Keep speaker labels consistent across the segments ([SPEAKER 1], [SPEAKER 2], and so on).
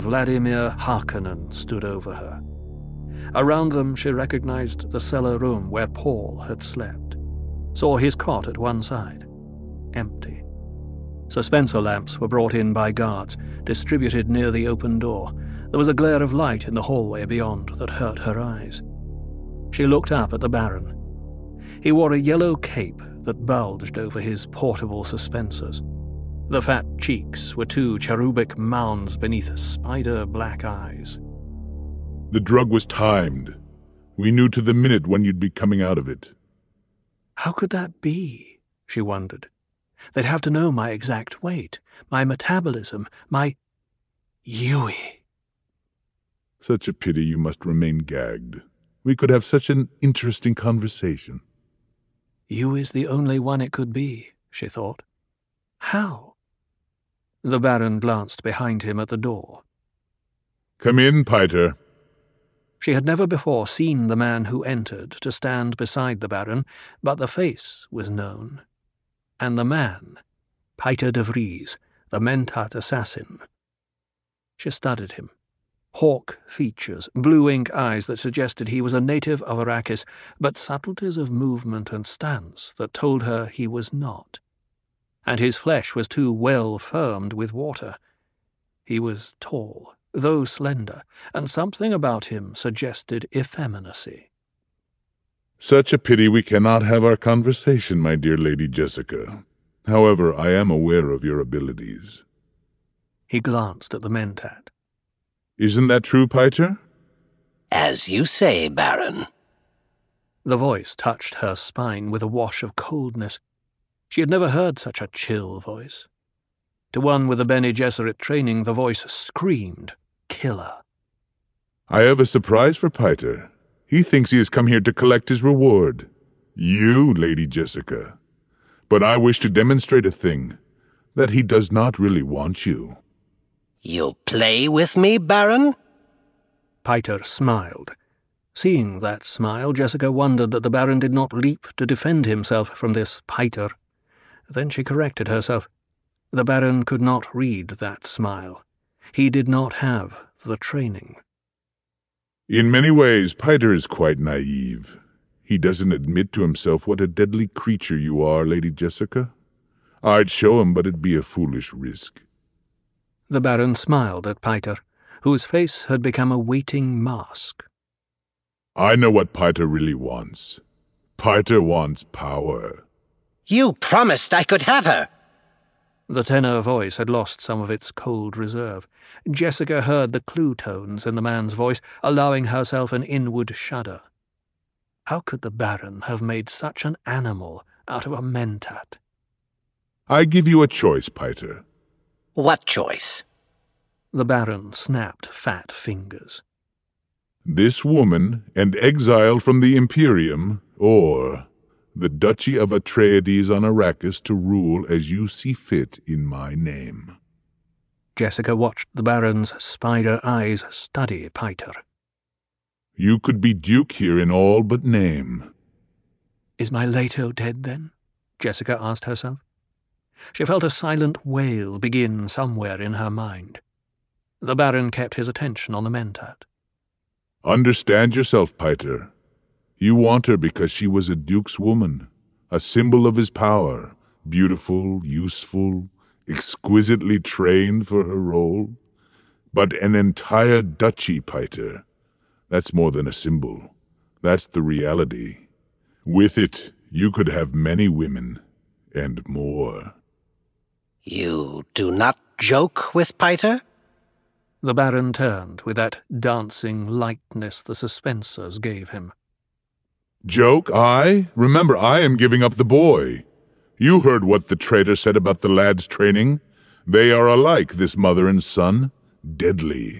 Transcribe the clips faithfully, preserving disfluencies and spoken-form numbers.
[SPEAKER 1] Vladimir Harkonnen stood over her. Around them she recognized the cellar room where Paul had slept, saw his cot at one side, empty. Suspensor lamps were brought in by guards, distributed near the open door. There was a glare of light in the hallway beyond that hurt her eyes. She looked up at the Baron. He wore a yellow cape that bulged over his portable suspensors. The fat cheeks were two cherubic mounds beneath spider-black eyes.
[SPEAKER 2] The drug was timed. We knew to the minute when you'd be coming out of it.
[SPEAKER 1] How could that be? She wondered. They'd have to know my exact weight, my metabolism, my... Yui.
[SPEAKER 2] Such a pity you must remain gagged. We could have such an interesting conversation.
[SPEAKER 1] Yui's the only one it could be, she thought. How? The Baron glanced behind him at the door.
[SPEAKER 2] Come in, Piter.
[SPEAKER 1] She had never before seen the man who entered to stand beside the Baron, but the face was known. And the man, Piter de Vries, the Mentat assassin. She studied him. Hawk features, blue-ink eyes that suggested he was a native of Arrakis, but subtleties of movement and stance that told her he was not. And his flesh was too well firmed with water. He was tall, though slender, and something about him suggested effeminacy.
[SPEAKER 2] Such a pity we cannot have our conversation, my dear Lady Jessica. However, I am aware of your abilities.
[SPEAKER 1] He glanced at the Mentat.
[SPEAKER 2] Isn't that true, Piter?
[SPEAKER 3] As you say, Baron.
[SPEAKER 1] The voice touched her spine with a wash of coldness. She had never heard such a chill voice. To one with a Bene Gesserit training, the voice screamed, killer.
[SPEAKER 2] I have a surprise for Piter. He thinks he has come here to collect his reward. You, Lady Jessica. But I wish to demonstrate a thing, that he does not really want you.
[SPEAKER 3] You'll play with me, Baron?
[SPEAKER 1] Piter smiled. Seeing that smile, Jessica wondered that the Baron did not leap to defend himself from this Piter. Then she corrected herself. The Baron could not read that smile. He did not have the training.
[SPEAKER 2] In many ways, Piter is quite naive. He doesn't admit to himself what a deadly creature you are, Lady Jessica. I'd show him, but it'd be a foolish risk.
[SPEAKER 1] The Baron smiled at Piter, whose face had become a waiting mask.
[SPEAKER 2] I know what Piter really wants. Piter wants power.
[SPEAKER 3] You promised I could have her.
[SPEAKER 1] The tenor voice had lost some of its cold reserve. Jessica heard the clue tones in the man's voice, allowing herself an inward shudder. How could the Baron have made such an animal out of a Mentat?
[SPEAKER 2] I give you a choice, Piter.
[SPEAKER 3] What choice?
[SPEAKER 1] The Baron snapped fat fingers.
[SPEAKER 2] This woman and exile from the Imperium, or the Duchy of Atreides on Arrakis to rule as you see fit in my name.
[SPEAKER 1] Jessica watched the Baron's spider eyes study Piter.
[SPEAKER 2] You could be Duke here in all but name.
[SPEAKER 1] Is my Leto dead, then? Jessica asked herself. She felt a silent wail begin somewhere in her mind. The Baron kept his attention on the Mentat.
[SPEAKER 2] Understand yourself, Piter. You want her because she was a duke's woman, a symbol of his power, beautiful, useful, exquisitely trained for her role. But an entire duchy, Piter. That's more than a symbol. That's the reality. With it, you could have many women, and more.
[SPEAKER 3] You do not joke with Piter?
[SPEAKER 1] The Baron turned with that dancing lightness the suspensors gave him.
[SPEAKER 2] Joke, I? Remember, I am giving up the boy. You heard what the traitor said about the lad's training. They are alike, this mother and son. Deadly.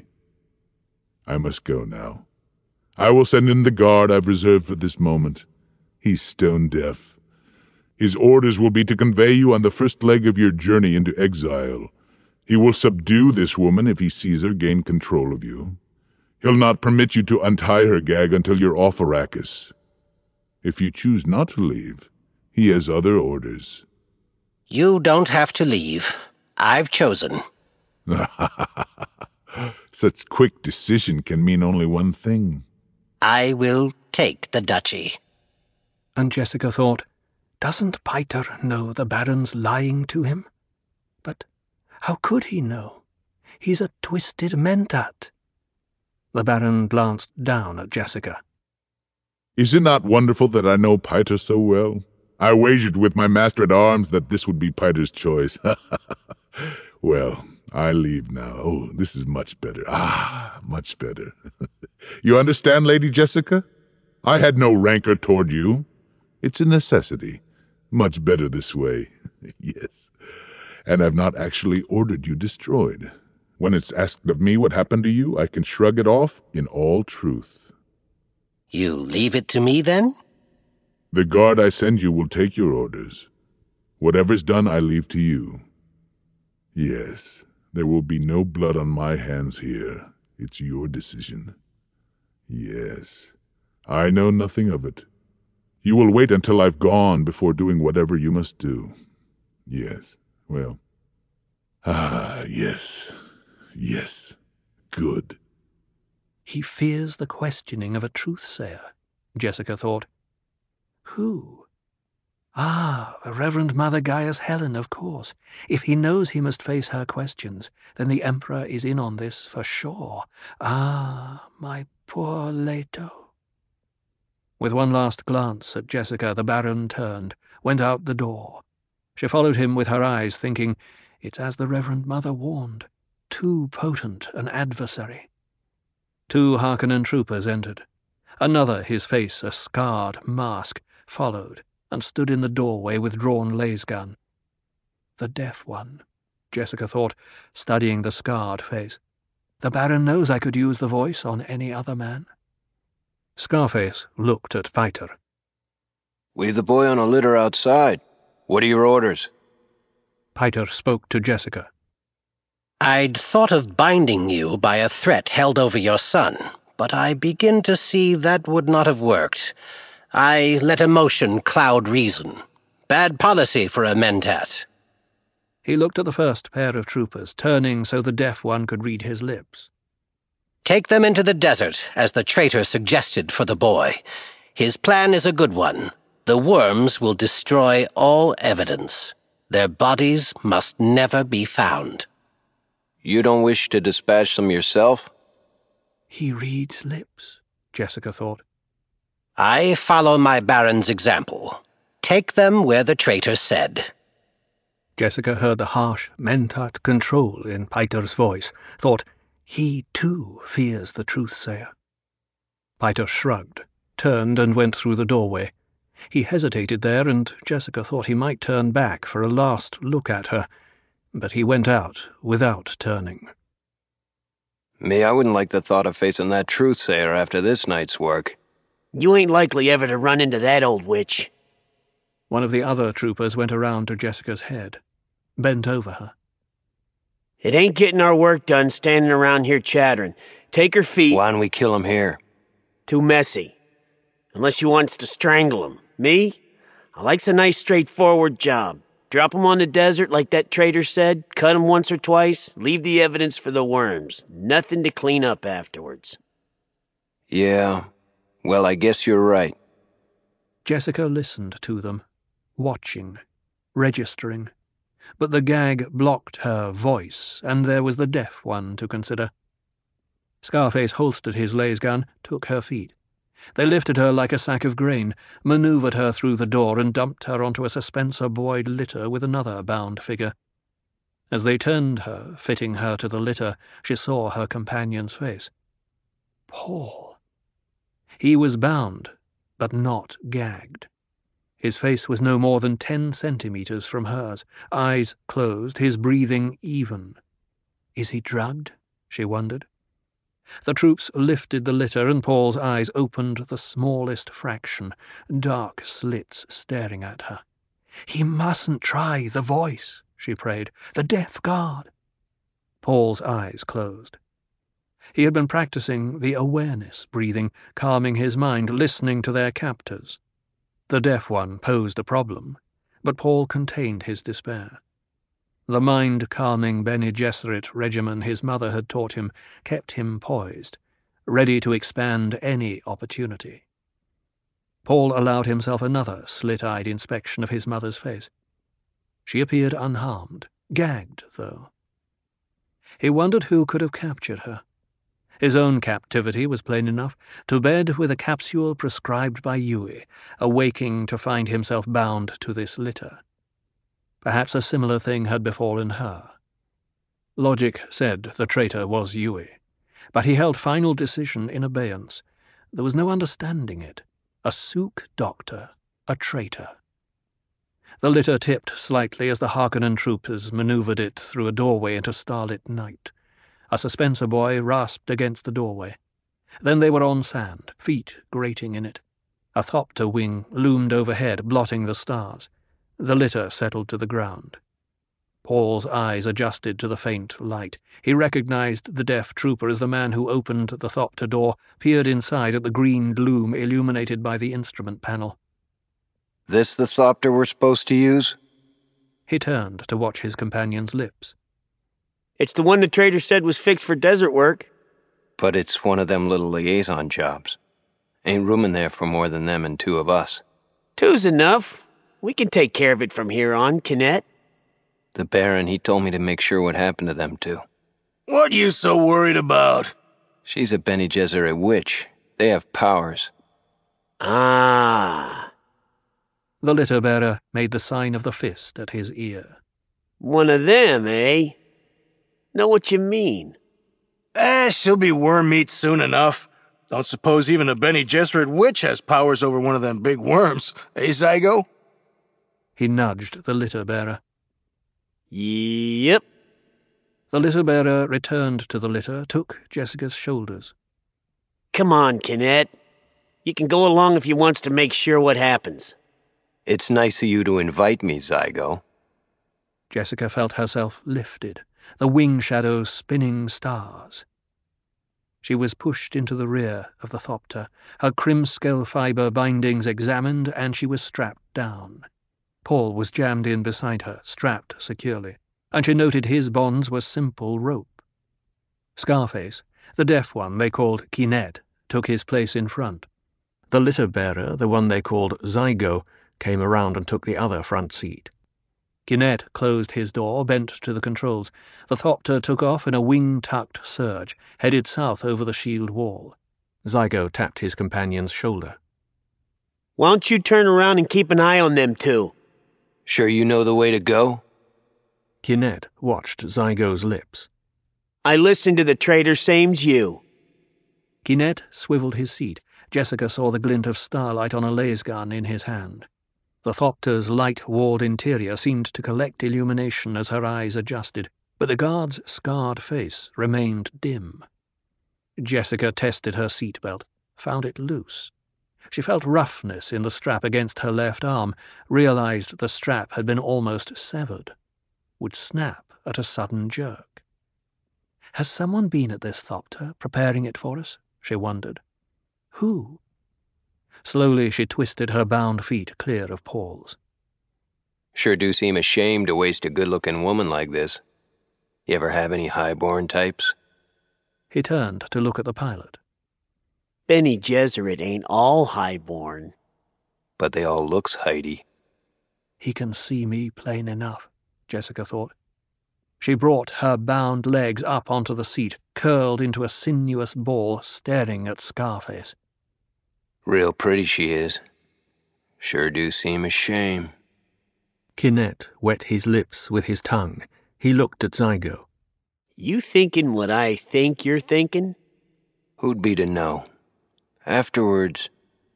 [SPEAKER 2] I must go now. I will send in the guard I've reserved for this moment. He's stone deaf. His orders will be to convey you on the first leg of your journey into exile. He will subdue this woman if he sees her gain control of you. He'll not permit you to untie her gag until you're off Arrakis. If you choose not to leave, he has other orders.
[SPEAKER 3] You don't have to leave. I've chosen.
[SPEAKER 2] Such quick decision can mean only one thing.
[SPEAKER 3] I will take the duchy.
[SPEAKER 1] And Jessica thought, doesn't Piter know the Baron's lying to him? But how could he know? He's a twisted mentat. The Baron glanced down at Jessica.
[SPEAKER 2] Is it not wonderful that I know Piter so well? I wagered with my master-at-arms that this would be Piter's choice. Well, I leave now. Oh, this is much better. Ah, much better. You understand, Lady Jessica? I had no rancor toward you. It's a necessity. Much better this way. Yes. And I've not actually ordered you destroyed. When it's asked of me what happened to you, I can shrug it off in all truth.
[SPEAKER 3] You leave it to me, then?
[SPEAKER 2] The guard I send you will take your orders. Whatever's done, I leave to you. Yes, there will be no blood on my hands here. It's your decision. Yes, I know nothing of it. You will wait until I've gone before doing whatever you must do. Yes, well. Ah, yes. Yes. Good.
[SPEAKER 1] He fears the questioning of a truth-sayer, Jessica thought. Who? Ah, the Reverend Mother Gaius Helen, of course. If he knows he must face her questions, then the Emperor is in on this for sure. Ah, my poor Leto. With one last glance at Jessica, the Baron turned, went out the door. She followed him with her eyes, thinking, it's as the Reverend Mother warned, too potent an adversary. Two Harkonnen troopers entered. Another, his face a scarred mask, followed, and stood in the doorway with drawn lasgun. The deaf one, Jessica thought, studying the scarred face. The Baron knows I could use the voice on any other man. Scarface looked at Piter.
[SPEAKER 4] Leave the boy on a litter outside. What are your orders?
[SPEAKER 1] Piter spoke to Jessica.
[SPEAKER 3] I'd thought of binding you by a threat held over your son, but I begin to see that would not have worked. I let emotion cloud reason. Bad policy for a mentat.
[SPEAKER 1] He looked at the first pair of troopers, turning so the deaf one could read his lips.
[SPEAKER 3] Take them into the desert, as the traitor suggested for the boy. His plan is a good one. The worms will destroy all evidence. Their bodies must never be found.
[SPEAKER 4] You don't wish to dispatch them yourself?
[SPEAKER 1] He reads lips, Jessica thought.
[SPEAKER 3] I follow my Baron's example. Take them where the traitor said.
[SPEAKER 1] Jessica heard the harsh mentat control in Piter's voice, thought, he too fears the truth-sayer. Piter shrugged, turned and went through the doorway. He hesitated there, and Jessica thought he might turn back for a last look at her, but he went out without turning.
[SPEAKER 4] Me, I wouldn't like the thought of facing that truth-sayer after this night's work.
[SPEAKER 5] You ain't likely ever to run into that old witch.
[SPEAKER 1] One of the other troopers went around to Jessica's head, bent over her.
[SPEAKER 5] It ain't getting our work done standing around here chattering. Take her feet.
[SPEAKER 4] Why don't we kill him here?
[SPEAKER 5] Too messy. Unless you wants to strangle him. Me? I likes a nice straightforward job. Drop him on the desert like that traitor said, cut him once or twice, leave the evidence for the worms. Nothing to clean up afterwards.
[SPEAKER 4] Yeah, well, I guess you're right.
[SPEAKER 1] Jessica listened to them, watching, registering. But the gag blocked her voice, and there was the deaf one to consider. Scarface holstered his lasgun, took her feet. They lifted her like a sack of grain, manoeuvred her through the door, and dumped her onto a suspenser-buoyed litter with another bound figure. As they turned her, fitting her to the litter, she saw her companion's face. Paul. He was bound, but not gagged. His face was no more than ten centimetres from hers, eyes closed, his breathing even. Is he drugged? She wondered. The troops lifted the litter, and Paul's eyes opened the smallest fraction, dark slits staring at her. He mustn't try the voice, she prayed. The deaf guard. Paul's eyes closed. He had been practicing the awareness breathing, calming his mind, listening to their captors. The deaf one posed a problem, but Paul contained his despair. The mind-calming Bene Gesserit regimen his mother had taught him kept him poised, ready to expand any opportunity. Paul allowed himself another slit-eyed inspection of his mother's face. She appeared unharmed, gagged, though. He wondered who could have captured her. His own captivity was plain enough, to bed with a capsule prescribed by Yueh, awaking to find himself bound to this litter. Perhaps a similar thing had befallen her. Logic said the traitor was Yueh, but he held final decision in abeyance. There was no understanding it. A Suk doctor, a traitor. The litter tipped slightly as the Harkonnen troopers maneuvered it through a doorway into starlit night. A suspensor boy rasped against the doorway. Then they were on sand, feet grating in it. A thopter wing loomed overhead, blotting the stars. The litter settled to the ground. Paul's eyes adjusted to the faint light. He recognized the deaf trooper as the man who opened the thopter door, peered inside at the green gloom illuminated by the instrument panel.
[SPEAKER 4] This the thopter we're supposed to use?
[SPEAKER 1] He turned to watch his companion's lips.
[SPEAKER 5] It's the one the trader said was fixed for desert work.
[SPEAKER 4] But it's one of them little liaison jobs. Ain't room in there for more than them and two of us.
[SPEAKER 5] Two's enough. We can take care of it from here on, Kinnett.
[SPEAKER 4] The Baron, he told me to make sure what happened to them two.
[SPEAKER 6] What you so worried about?
[SPEAKER 4] She's a Bene Gesserit witch. They have powers.
[SPEAKER 5] Ah.
[SPEAKER 1] The litter-bearer made the sign of the fist at his ear.
[SPEAKER 5] One of them, eh? Know what you mean.
[SPEAKER 6] Eh, she'll be worm meat soon enough. Don't suppose even a Bene Gesserit witch has powers over one of them big worms, eh, Zygo?
[SPEAKER 1] He nudged the litter-bearer.
[SPEAKER 5] Yep.
[SPEAKER 1] The litter-bearer returned to the litter, took Jessica's shoulders.
[SPEAKER 5] Come on, Kinnett. You can go along if you wants to make sure what happens.
[SPEAKER 4] It's nice of you to invite me, Zygo.
[SPEAKER 1] Jessica felt herself lifted, the wing shadows spinning stars. She was pushed into the rear of the thopter, her crimscale fibre bindings examined, and she was strapped down. Paul was jammed in beside her, strapped securely, and she noted his bonds were simple rope. Scarface, the deaf one they called Kinnett, took his place in front. The litter-bearer, the one they called Zygo, came around and took the other front seat. Kinnett closed his door, bent to the controls. The thopter took off in a wing-tucked surge, headed south over the shield wall. Zygo tapped his companion's shoulder.
[SPEAKER 5] Why don't you turn around and keep an eye on them two?
[SPEAKER 4] Sure you know the way to go?
[SPEAKER 1] Kinnett watched Zygo's lips.
[SPEAKER 5] I listened to the trader same's you.
[SPEAKER 1] Kinnett swiveled his seat. Jessica saw the glint of starlight on a lasgun in his hand. The thopter's light-walled interior seemed to collect illumination as her eyes adjusted, but the guard's scarred face remained dim. Jessica tested her seatbelt, found it loose. She felt roughness in the strap against her left arm, realized the strap had been almost severed, would snap at a sudden jerk. Has someone been at this thopter, preparing it for us? She wondered. Who? Slowly she twisted her bound feet clear of Paul's.
[SPEAKER 4] Sure do seem a shame to waste a good-looking woman like this. You ever have any high-born types?
[SPEAKER 1] He turned to look at the pilot.
[SPEAKER 5] Bene Gesserit ain't all highborn.
[SPEAKER 4] But they all looks heighty.
[SPEAKER 1] He can see me plain enough, Jessica thought. She brought her bound legs up onto the seat, curled into a sinuous ball, staring at Scarface.
[SPEAKER 4] Real pretty she is. Sure do seem a shame.
[SPEAKER 1] Kinnett wet his lips with his tongue. He looked at Zygo.
[SPEAKER 5] You thinking what I think you're thinking?
[SPEAKER 4] Who'd be to know? Afterwards,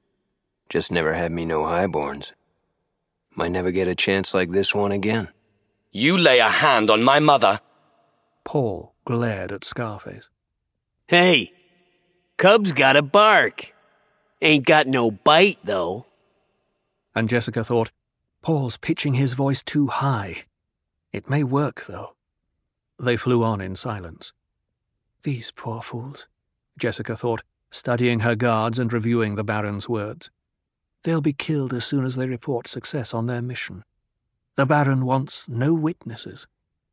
[SPEAKER 4] just never had me no highborns. Might never get a chance like this one again.
[SPEAKER 6] You lay a hand on my mother.
[SPEAKER 1] Paul glared at Scarface.
[SPEAKER 5] Hey, Cub's gotta bark. Ain't got no bite, though.
[SPEAKER 1] And Jessica thought, Paul's pitching his voice too high. It may work, though. They flew on in silence. These poor fools, Jessica thought, studying her guards and reviewing the Baron's words. They'll be killed as soon as they report success on their mission. The Baron wants no witnesses.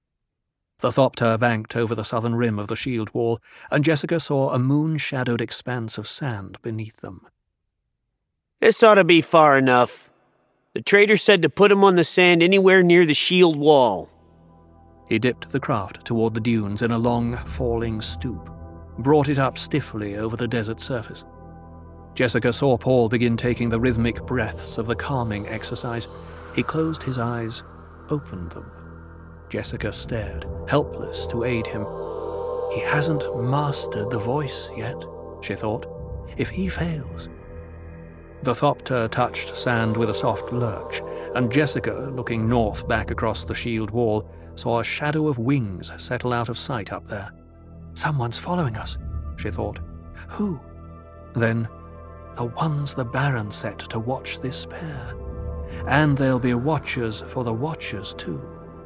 [SPEAKER 1] The Thopter banked over the southern rim of the shield wall, and Jessica saw a moon-shadowed expanse of sand beneath them.
[SPEAKER 5] This ought to be far enough. The trader said to put him on the sand anywhere near the shield wall.
[SPEAKER 1] He dipped the craft toward the dunes in a long, falling stoop, brought it up stiffly over the desert surface. Jessica saw Paul begin taking the rhythmic breaths of the calming exercise. He closed his eyes, opened them. Jessica stared, helpless to aid him. He hasn't mastered the voice yet, she thought. If he fails... The Thopter touched sand with a soft lurch, and Jessica, looking north back across the shield wall, saw a shadow of wings settle out of sight up there. Someone's following us, she thought. Who? Then, the ones the Baron set to watch this pair. And there'll be watchers for the watchers, too.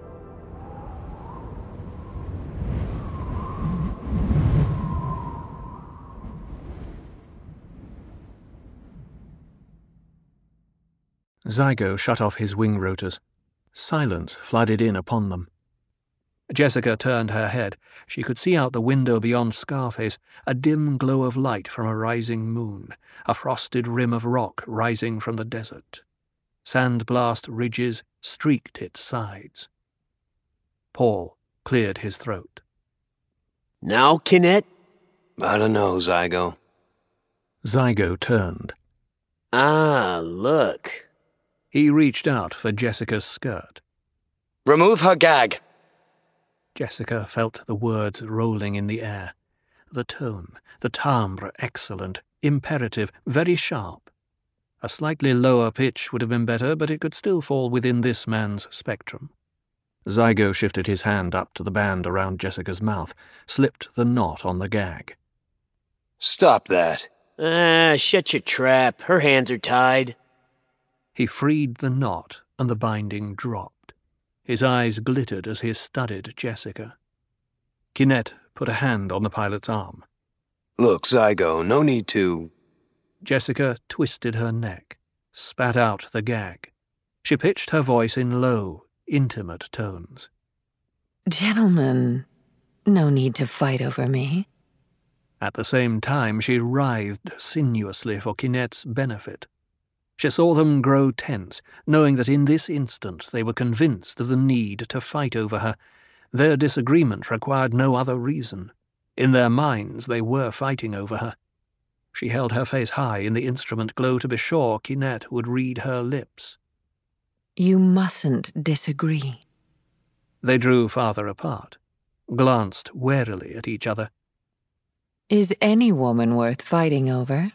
[SPEAKER 1] Zygo shut off his wing rotors. Silence flooded in upon them. Jessica turned her head. She could see out the window beyond Scarface a dim glow of light from a rising moon, a frosted rim of rock rising from the desert. Sandblast ridges streaked its sides. Paul cleared his throat.
[SPEAKER 5] Now, Kinnett?
[SPEAKER 4] I don't know, Zygo.
[SPEAKER 1] Zygo turned.
[SPEAKER 5] Ah, look.
[SPEAKER 1] He reached out for Jessica's skirt.
[SPEAKER 7] Remove her gag.
[SPEAKER 1] Jessica felt the words rolling in the air. The tone, the timbre excellent, imperative, very sharp. A slightly lower pitch would have been better, but it could still fall within this man's spectrum. Zygo shifted his hand up to the band around Jessica's mouth, slipped the knot on the gag.
[SPEAKER 4] Stop that.
[SPEAKER 5] Ah, shut your trap. Her hands are tied.
[SPEAKER 1] He freed the knot, and the binding dropped. His eyes glittered as he studied Jessica. Kinnett put a hand on the pilot's arm.
[SPEAKER 4] Look, Zygo, no need to...
[SPEAKER 1] Jessica twisted her neck, spat out the gag. She pitched her voice in low, intimate tones.
[SPEAKER 8] Gentlemen, no need to fight over me.
[SPEAKER 1] At the same time, she writhed sinuously for Kinnett's benefit. She saw them grow tense, knowing that in this instant they were convinced of the need to fight over her. Their disagreement required no other reason. In their minds they were fighting over her. She held her face high in the instrument glow to be sure Kinnett would read her lips.
[SPEAKER 8] You mustn't disagree.
[SPEAKER 1] They drew farther apart, glanced warily at each other.
[SPEAKER 8] Is any woman worth fighting over?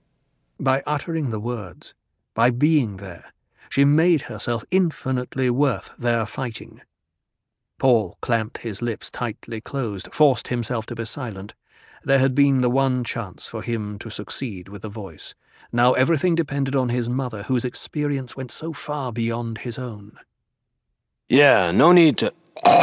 [SPEAKER 1] By uttering the words, by being there, she made herself infinitely worth their fighting. Paul clamped his lips tightly closed, forced himself to be silent. There had been the one chance for him to succeed with the voice. Now everything depended on his mother, whose experience went so far beyond his own.
[SPEAKER 4] Yeah, no need to...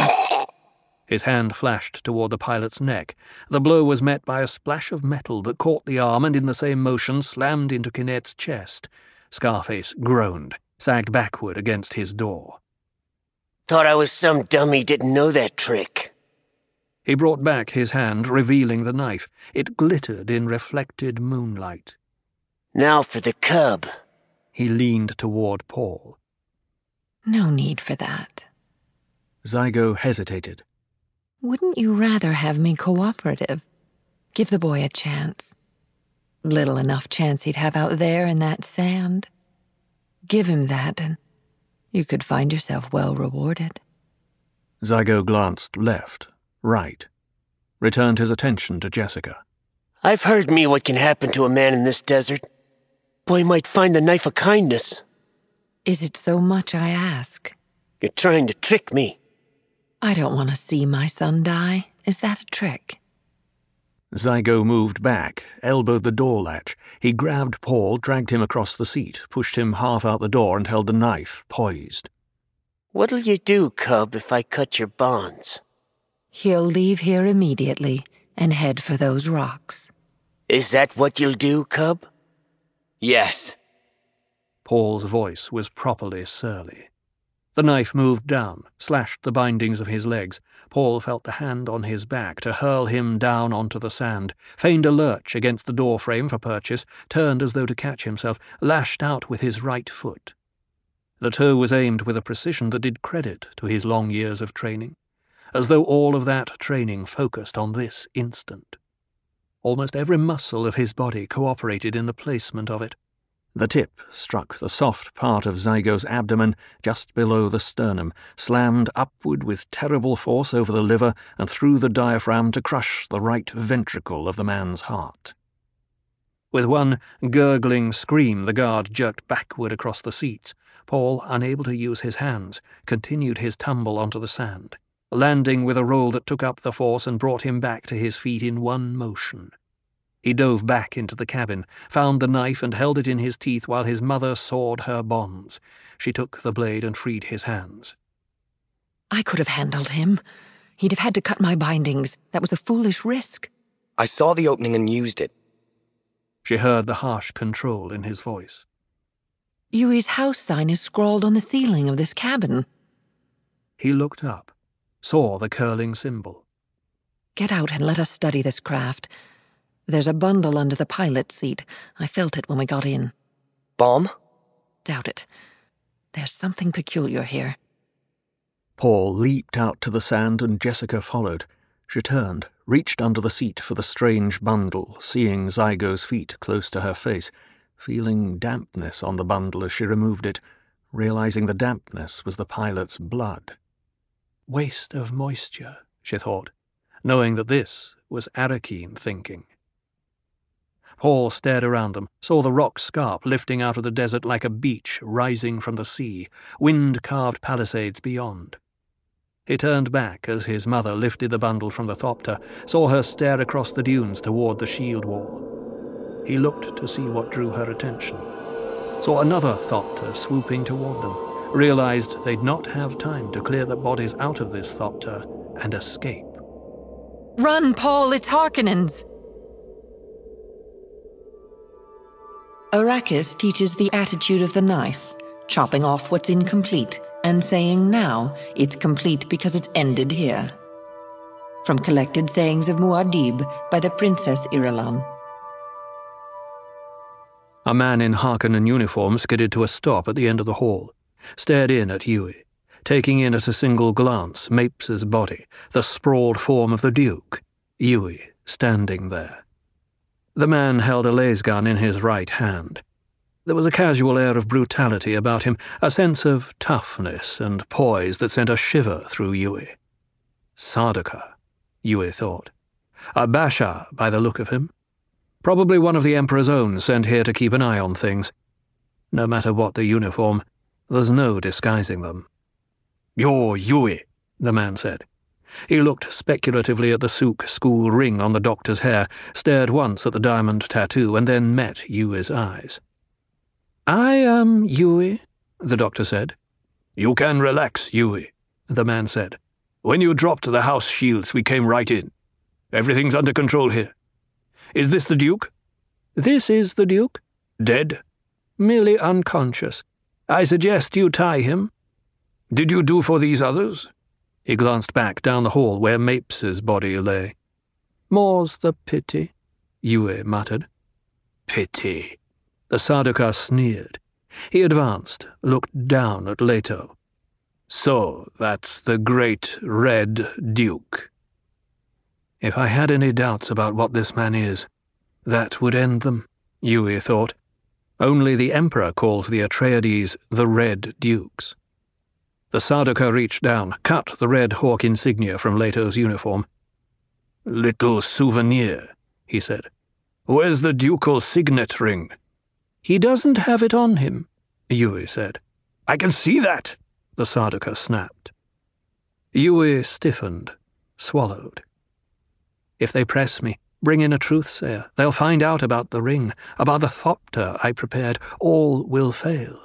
[SPEAKER 1] His hand flashed toward the pilot's neck. The blow was met by a splash of metal that caught the arm and in the same motion slammed into Kinnett's chest. Scarface groaned, sagged backward against his door.
[SPEAKER 5] Thought I was some dummy didn't know that trick.
[SPEAKER 1] He brought back his hand, revealing the knife. It glittered in reflected moonlight.
[SPEAKER 5] Now for the cub.
[SPEAKER 1] He leaned toward Paul.
[SPEAKER 8] No need for that.
[SPEAKER 1] Zygo hesitated.
[SPEAKER 8] Wouldn't you rather have me cooperative? Give the boy a chance. Little enough chance he'd have out there in that sand. Give him that, and you could find yourself well rewarded.
[SPEAKER 1] Zygo glanced left, right, returned his attention to Jessica.
[SPEAKER 5] I've heard me what can happen to a man in this desert. Boy might find the knife of kindness.
[SPEAKER 8] Is it so much I ask?
[SPEAKER 5] You're trying to trick me.
[SPEAKER 8] I don't want to see my son die. Is that a trick?
[SPEAKER 1] Zygo moved back, elbowed the door latch. He grabbed Paul, dragged him across the seat, pushed him half out the door, and held the knife poised.
[SPEAKER 5] What'll you do, cub, if I cut your bonds?
[SPEAKER 8] He'll leave here immediately and head for those rocks.
[SPEAKER 5] Is that what you'll do, cub?
[SPEAKER 7] Yes.
[SPEAKER 1] Paul's voice was properly surly. The knife moved down, slashed the bindings of his legs. Paul felt the hand on his back to hurl him down onto the sand, feigned a lurch against the door frame for purchase, turned as though to catch himself, lashed out with his right foot. The toe was aimed with a precision that did credit to his long years of training, as though all of that training focused on this instant. Almost every muscle of his body cooperated in the placement of it. The tip struck the soft part of Zygo's abdomen just below the sternum, slammed upward with terrible force over the liver and through the diaphragm to crush the right ventricle of the man's heart. With one gurgling scream, the guard jerked backward across the seats. Paul, unable to use his hands, continued his tumble onto the sand, landing with a roll that took up the force and brought him back to his feet in one motion. He dove back into the cabin, found the knife and held it in his teeth while his mother sawed her bonds. She took the blade and freed his hands.
[SPEAKER 8] I could have handled him. He'd have had to cut my bindings. That was a foolish risk.
[SPEAKER 7] I saw the opening and used it.
[SPEAKER 1] She heard the harsh control in his voice.
[SPEAKER 8] Yui's house sign is scrawled on the ceiling of this cabin.
[SPEAKER 1] He looked up, saw the curling symbol.
[SPEAKER 8] Get out and let us study this craft. There's a bundle under the pilot's seat. I felt it when we got in.
[SPEAKER 7] Bomb?
[SPEAKER 8] Doubt it. There's something peculiar here.
[SPEAKER 1] Paul leaped out to the sand and Jessica followed. She turned, reached under the seat for the strange bundle, seeing Zygo's feet close to her face, feeling dampness on the bundle as she removed it, realizing the dampness was the pilot's blood. Waste of moisture, she thought, knowing that this was Arakeen thinking. Paul stared around them, saw the rock scarp lifting out of the desert like a beach rising from the sea, wind-carved palisades beyond. He turned back as his mother lifted the bundle from the thopter, saw her stare across the dunes toward the shield wall. He looked to see what drew her attention, saw another thopter swooping toward them, realized they'd not have time to clear the bodies out of this thopter and escape.
[SPEAKER 8] Run, Paul, it's Harkonnens! Arrakis teaches the attitude of the knife, chopping off what's incomplete and saying now it's complete because it's ended here. From Collected Sayings of Muad'Dib by the Princess Irulan.
[SPEAKER 1] A man in Harkonnen uniform skidded to a stop at the end of the hall, stared in at Yui, taking in at a single glance Mapes's body, the sprawled form of the Duke, Yui standing there. The man held a lasgun in his right hand. There was a casual air of brutality about him, a sense of toughness and poise that sent a shiver through Yui. Sardaukar, Yui thought. A Bashar, by the look of him. Probably one of the Emperor's own sent here to keep an eye on things. No matter what the uniform, there's no disguising them. "You're Yui," the man said. He looked speculatively at the Sook school ring on the doctor's hair, stared once at the diamond tattoo, and then met Yui's eyes. "I am Yui," the doctor said. "You can relax, Yui," the man said. "When you dropped the house shields, we came right in. Everything's under control here. Is this the Duke?" "This is the Duke." "Dead?" "Merely unconscious. I suggest you tie him." "Did you do for these others?" He glanced back down the hall where Mapes's body lay. "More's the pity," Yui muttered. "Pity," the Sardaukar sneered. He advanced, looked down at Leto. "So that's the great Red Duke." If I had any doubts about what this man is, that would end them, Yui thought. Only the Emperor calls the Atreides the Red Dukes. The Sardaukar reached down, cut the red hawk insignia from Leto's uniform. "Little souvenir," he said. "Where's the ducal signet ring?" "He doesn't have it on him," Yui said. "I can see that," the Sardaukar snapped. Yui stiffened, swallowed. "If they press me, bring in a truthsayer. They'll find out about the ring, about the thopter I prepared. All will fail.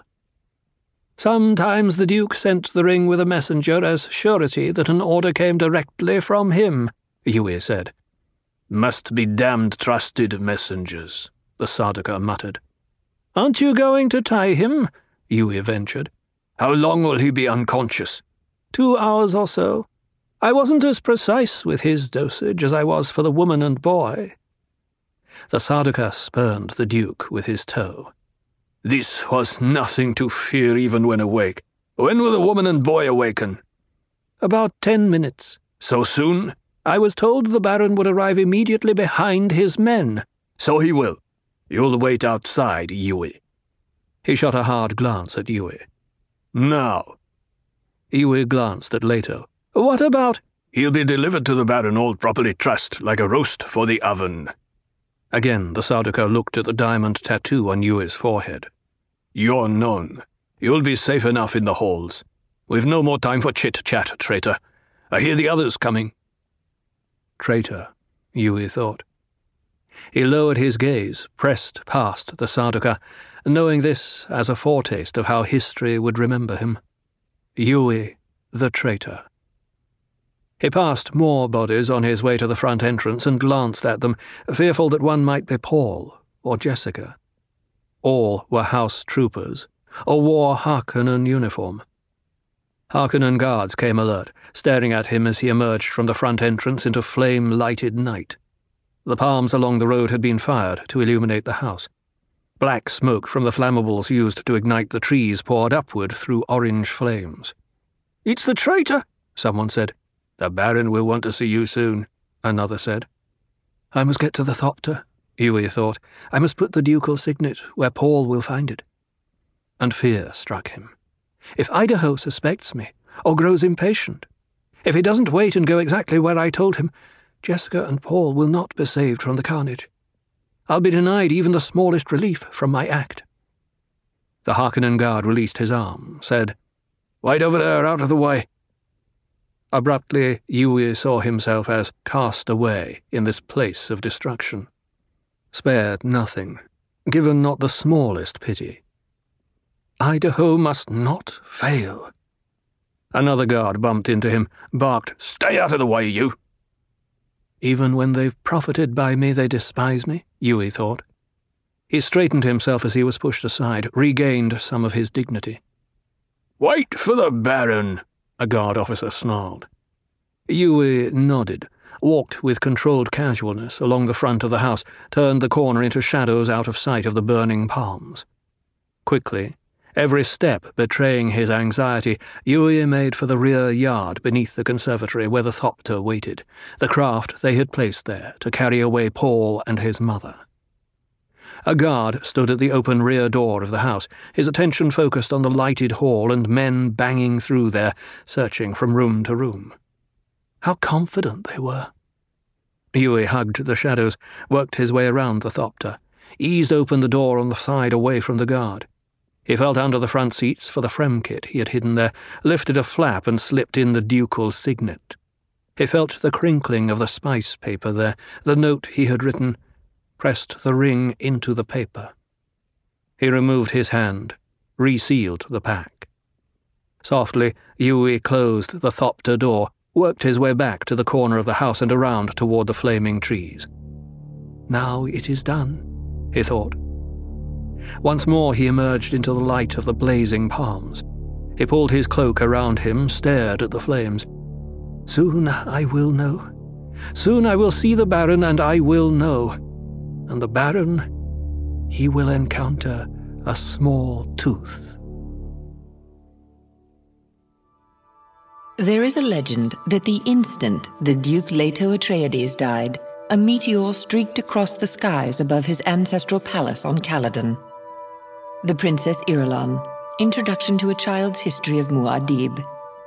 [SPEAKER 1] Sometimes the Duke sent the ring with a messenger as surety that an order came directly from him," Yui said. "Must be damned trusted messengers," the Sardaukar muttered. "Aren't you going to tie him?" Yui ventured. How long will he be unconscious? Two hours or so. I wasn't as precise with his dosage as I was for the woman and boy. The Sardaukar spurned the Duke with his toe. This was nothing to fear even when awake. When will the woman and boy awaken? About ten minutes. So soon? I was told the Baron would arrive immediately behind his men. So he will. You'll wait outside, Yui. He shot a hard glance at Yui. Now. Yui glanced at Leto. What about? He'll be delivered to the Baron all properly trussed, like a roast for the oven. Again the Sardaukar looked at the diamond tattoo on Yui's forehead. You're known. You'll be safe enough in the halls. We've no more time for chit-chat, traitor. I hear the others coming. Traitor, Yui thought. He lowered his gaze, pressed past the Sardaukar, knowing this as a foretaste of how history would remember him. Yui, the traitor. He passed more bodies on his way to the front entrance and glanced at them, fearful that one might be Paul or Jessica. All were house troopers, or wore Harkonnen uniform. Harkonnen guards came alert, staring at him as he emerged from the front entrance into flame-lighted night. The palms along the road had been fired to illuminate the house. Black smoke from the flammables used to ignite the trees poured upward through orange flames. "It's the traitor," someone said. "The Baron will want to see you soon," another said. I must get to the Thopter, Yui thought. I must put the ducal signet where Paul will find it. And fear struck him. If Idaho suspects me, or grows impatient, if he doesn't wait and go exactly where I told him, Jessica and Paul will not be saved from the carnage. I'll be denied even the smallest relief from my act. The Harkonnen guard released his arm, said, "Wait over there, out of the way." Abruptly, Yui saw himself as cast away in this place of destruction. Spared nothing, given not the smallest pity. Idaho must not fail. Another guard bumped into him, barked, "Stay out of the way, you!" Even when they've profited by me, they despise me, Yui thought. He straightened himself as he was pushed aside, regained some of his dignity. "Wait for the Baron," a guard officer snarled. Yui nodded, walked with controlled casualness along the front of the house, turned the corner into shadows out of sight of the burning palms. Quickly, every step betraying his anxiety, Yui made for the rear yard beneath the conservatory where the Thopter waited, the craft they had placed there to carry away Paul and his mother. A guard stood at the open rear door of the house, his attention focused on the lighted hall and men banging through there, searching from room to room. How confident they were. Yui hugged the shadows, worked his way around the Thopter, eased open the door on the side away from the guard. He felt under the front seats for the Fremkit he had hidden there, lifted a flap and slipped in the ducal signet. He felt the crinkling of the spice paper there, the note he had written, pressed the ring into the paper. He removed his hand, resealed the pack. Softly, Yui closed the Thopter door, worked his way back to the corner of the house and around toward the flaming trees. Now it is done, he thought. Once more he emerged into the light of the blazing palms. He pulled his cloak around him, stared at the flames. Soon I will know. Soon I will see the Baron, and I will know. And the Baron, he will encounter a small tooth.
[SPEAKER 8] There is a legend that the instant the Duke Leto Atreides died, a meteor streaked across the skies above his ancestral palace on Caladan. The Princess Irulan, Introduction to a Child's History of Muad'Dib.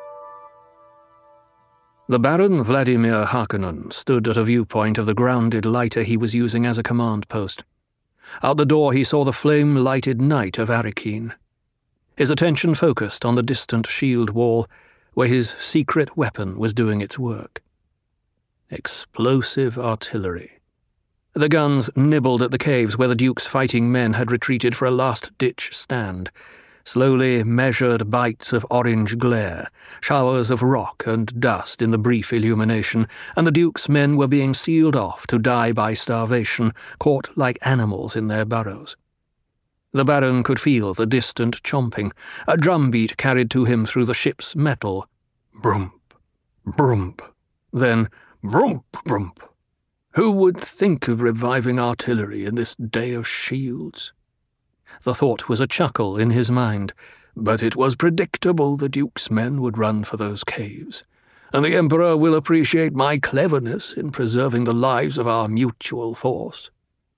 [SPEAKER 1] The Baron Vladimir Harkonnen stood at a viewpoint of the grounded lighter he was using as a command post. Out the door he saw the flame-lighted night of Arrakeen. His attention focused on the distant shield wall, where his secret weapon was doing its work. Explosive artillery. The guns nibbled at the caves where the Duke's fighting men had retreated for a last-ditch stand. Slowly measured bites of orange glare, showers of rock and dust in the brief illumination, and the Duke's men were being sealed off to die by starvation, caught like animals in their burrows. The Baron could feel the distant chomping, a drumbeat carried to him through the ship's metal. Brump, brump, then brump, brump. Who would think of reviving artillery in this day of shields? The thought was a chuckle in his mind, but it was predictable the Duke's men would run for those caves, and the Emperor will appreciate my cleverness in preserving the lives of our mutual force.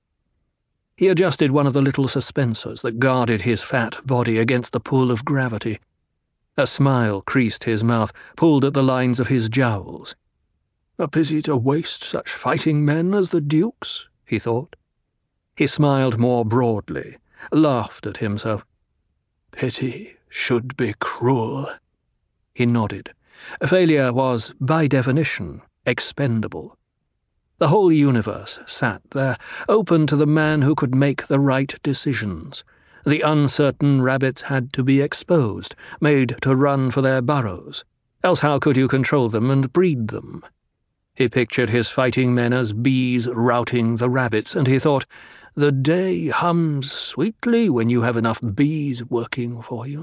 [SPEAKER 1] He adjusted one of the little suspensors that guarded his fat body against the pull of gravity. A smile creased his mouth, pulled at the lines of his jowls. A pity to waste such fighting men as the Duke's, he thought. He smiled more broadly, laughed at himself. Pity should be cruel. He nodded. Failure was, by definition, expendable. The whole universe sat there, open to the man who could make the right decisions. The uncertain rabbits had to be exposed, made to run for their burrows. Else how could you control them and breed them? He pictured his fighting men as bees routing the rabbits, and he thought, the day hums sweetly when you have enough bees working for you.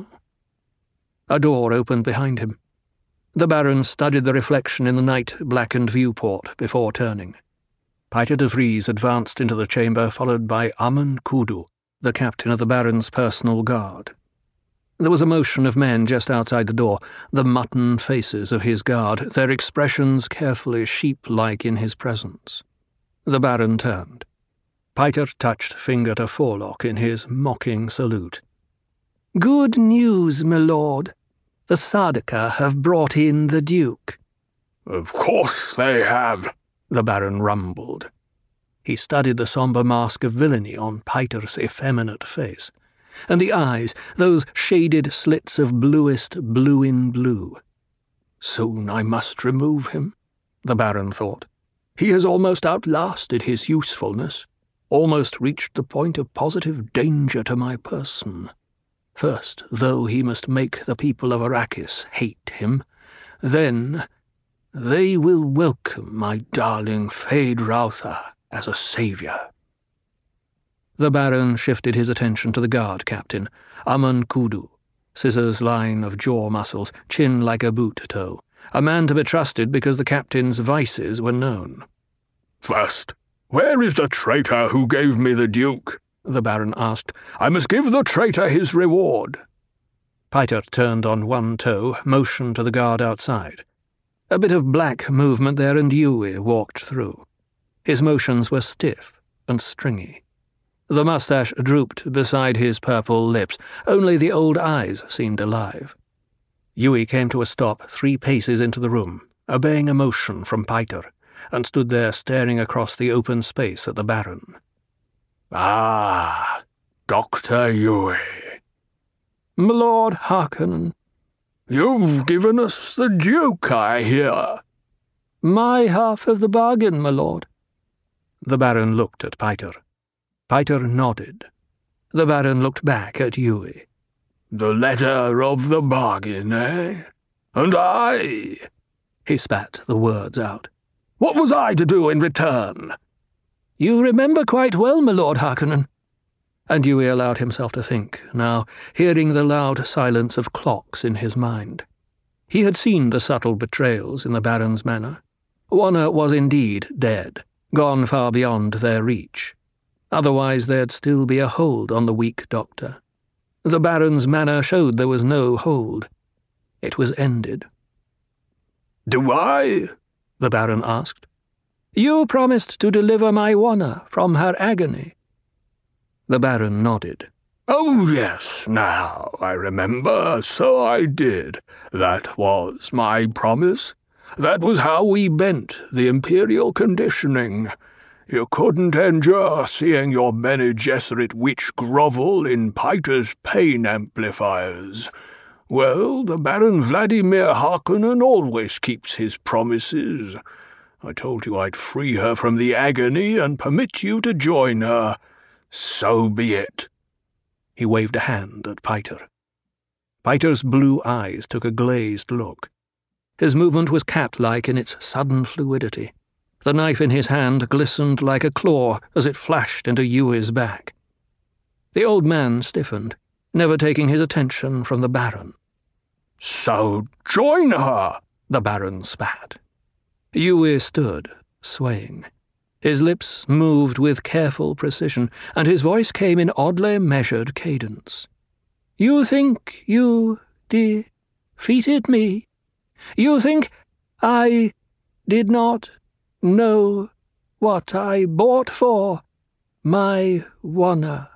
[SPEAKER 1] A door opened behind him. The Baron studied the reflection in the night-blackened viewport before turning. Piter de Vries advanced into the chamber, followed by Amon Kudu, the captain of the Baron's personal guard. There was a motion of men just outside the door, the mutton faces of his guard, their expressions carefully sheep-like in his presence. The Baron turned. Piter touched finger to forelock in his mocking salute. "Good news, my lord. The Sardaukar have brought in the Duke."
[SPEAKER 9] "Of course they have," the Baron rumbled.
[SPEAKER 1] He studied the sombre mask of villainy on Piter's effeminate face, and the eyes, those shaded slits of bluest blue in blue. Soon I must remove him, the Baron thought. He has almost outlasted his usefulness, almost reached the point of positive danger to my person. First, though, he must make the people of Arrakis hate him, then they will welcome my darling Feyd-Rautha as a saviour. The Baron shifted his attention to the guard captain, Amon Kudu, scissors line of jaw muscles, chin like a boot toe, a man to be trusted because the captain's vices were known.
[SPEAKER 9] "First, where is the traitor who gave me the Duke?" the Baron asked. "I must give the traitor his reward."
[SPEAKER 1] Piter turned on one toe, motioned to the guard outside. A bit of black movement there, and Yui walked through. His motions were stiff and stringy. The moustache drooped beside his purple lips. Only the old eyes seemed alive. Yui came to a stop three paces into the room, obeying a motion from Piter, and stood there staring across the open space at the Baron.
[SPEAKER 9] "Ah, Doctor Yui."
[SPEAKER 1] "My Lord Harkonnen."
[SPEAKER 9] "You've given us the Duke, I hear."
[SPEAKER 1] "My half of the bargain, my lord." The Baron looked at Piter. Piter nodded. The Baron looked back at Yui.
[SPEAKER 9] "The letter of the bargain, eh? And I—"
[SPEAKER 1] He spat the words out.
[SPEAKER 9] "What was I to do in return?"
[SPEAKER 1] "You remember quite well, my Lord Harkonnen." And Yui allowed himself to think, now hearing the loud silence of clocks in his mind. He had seen the subtle betrayals in the Baron's manner. Warner was indeed dead, gone far beyond their reach. Otherwise there'd still be a hold on the weak doctor. The Baron's manner showed there was no hold. It was ended.
[SPEAKER 9] "Do I?" the Baron asked.
[SPEAKER 1] "You promised to deliver my Warner from her agony." The Baron nodded.
[SPEAKER 9] "Oh, yes, now I remember, so I did. That was my promise. That was how we bent the Imperial conditioning. You couldn't endure seeing your Bene Gesserit witch grovel in Piter's pain amplifiers. Well, the Baron Vladimir Harkonnen always keeps his promises. I told you I'd free her from the agony and permit you to join her. So be it."
[SPEAKER 1] He waved a hand at Piter. Piter's blue eyes took a glazed look. His movement was cat-like in its sudden fluidity. The knife in his hand glistened like a claw as it flashed into Yui's back. The old man stiffened, never taking his attention from the Baron.
[SPEAKER 9] "So join her," the Baron spat.
[SPEAKER 1] Yui stood, swaying. His lips moved with careful precision, and his voice came in oddly measured cadence. "You think you defeated me? You think I did not know what I bought for my Wanna?"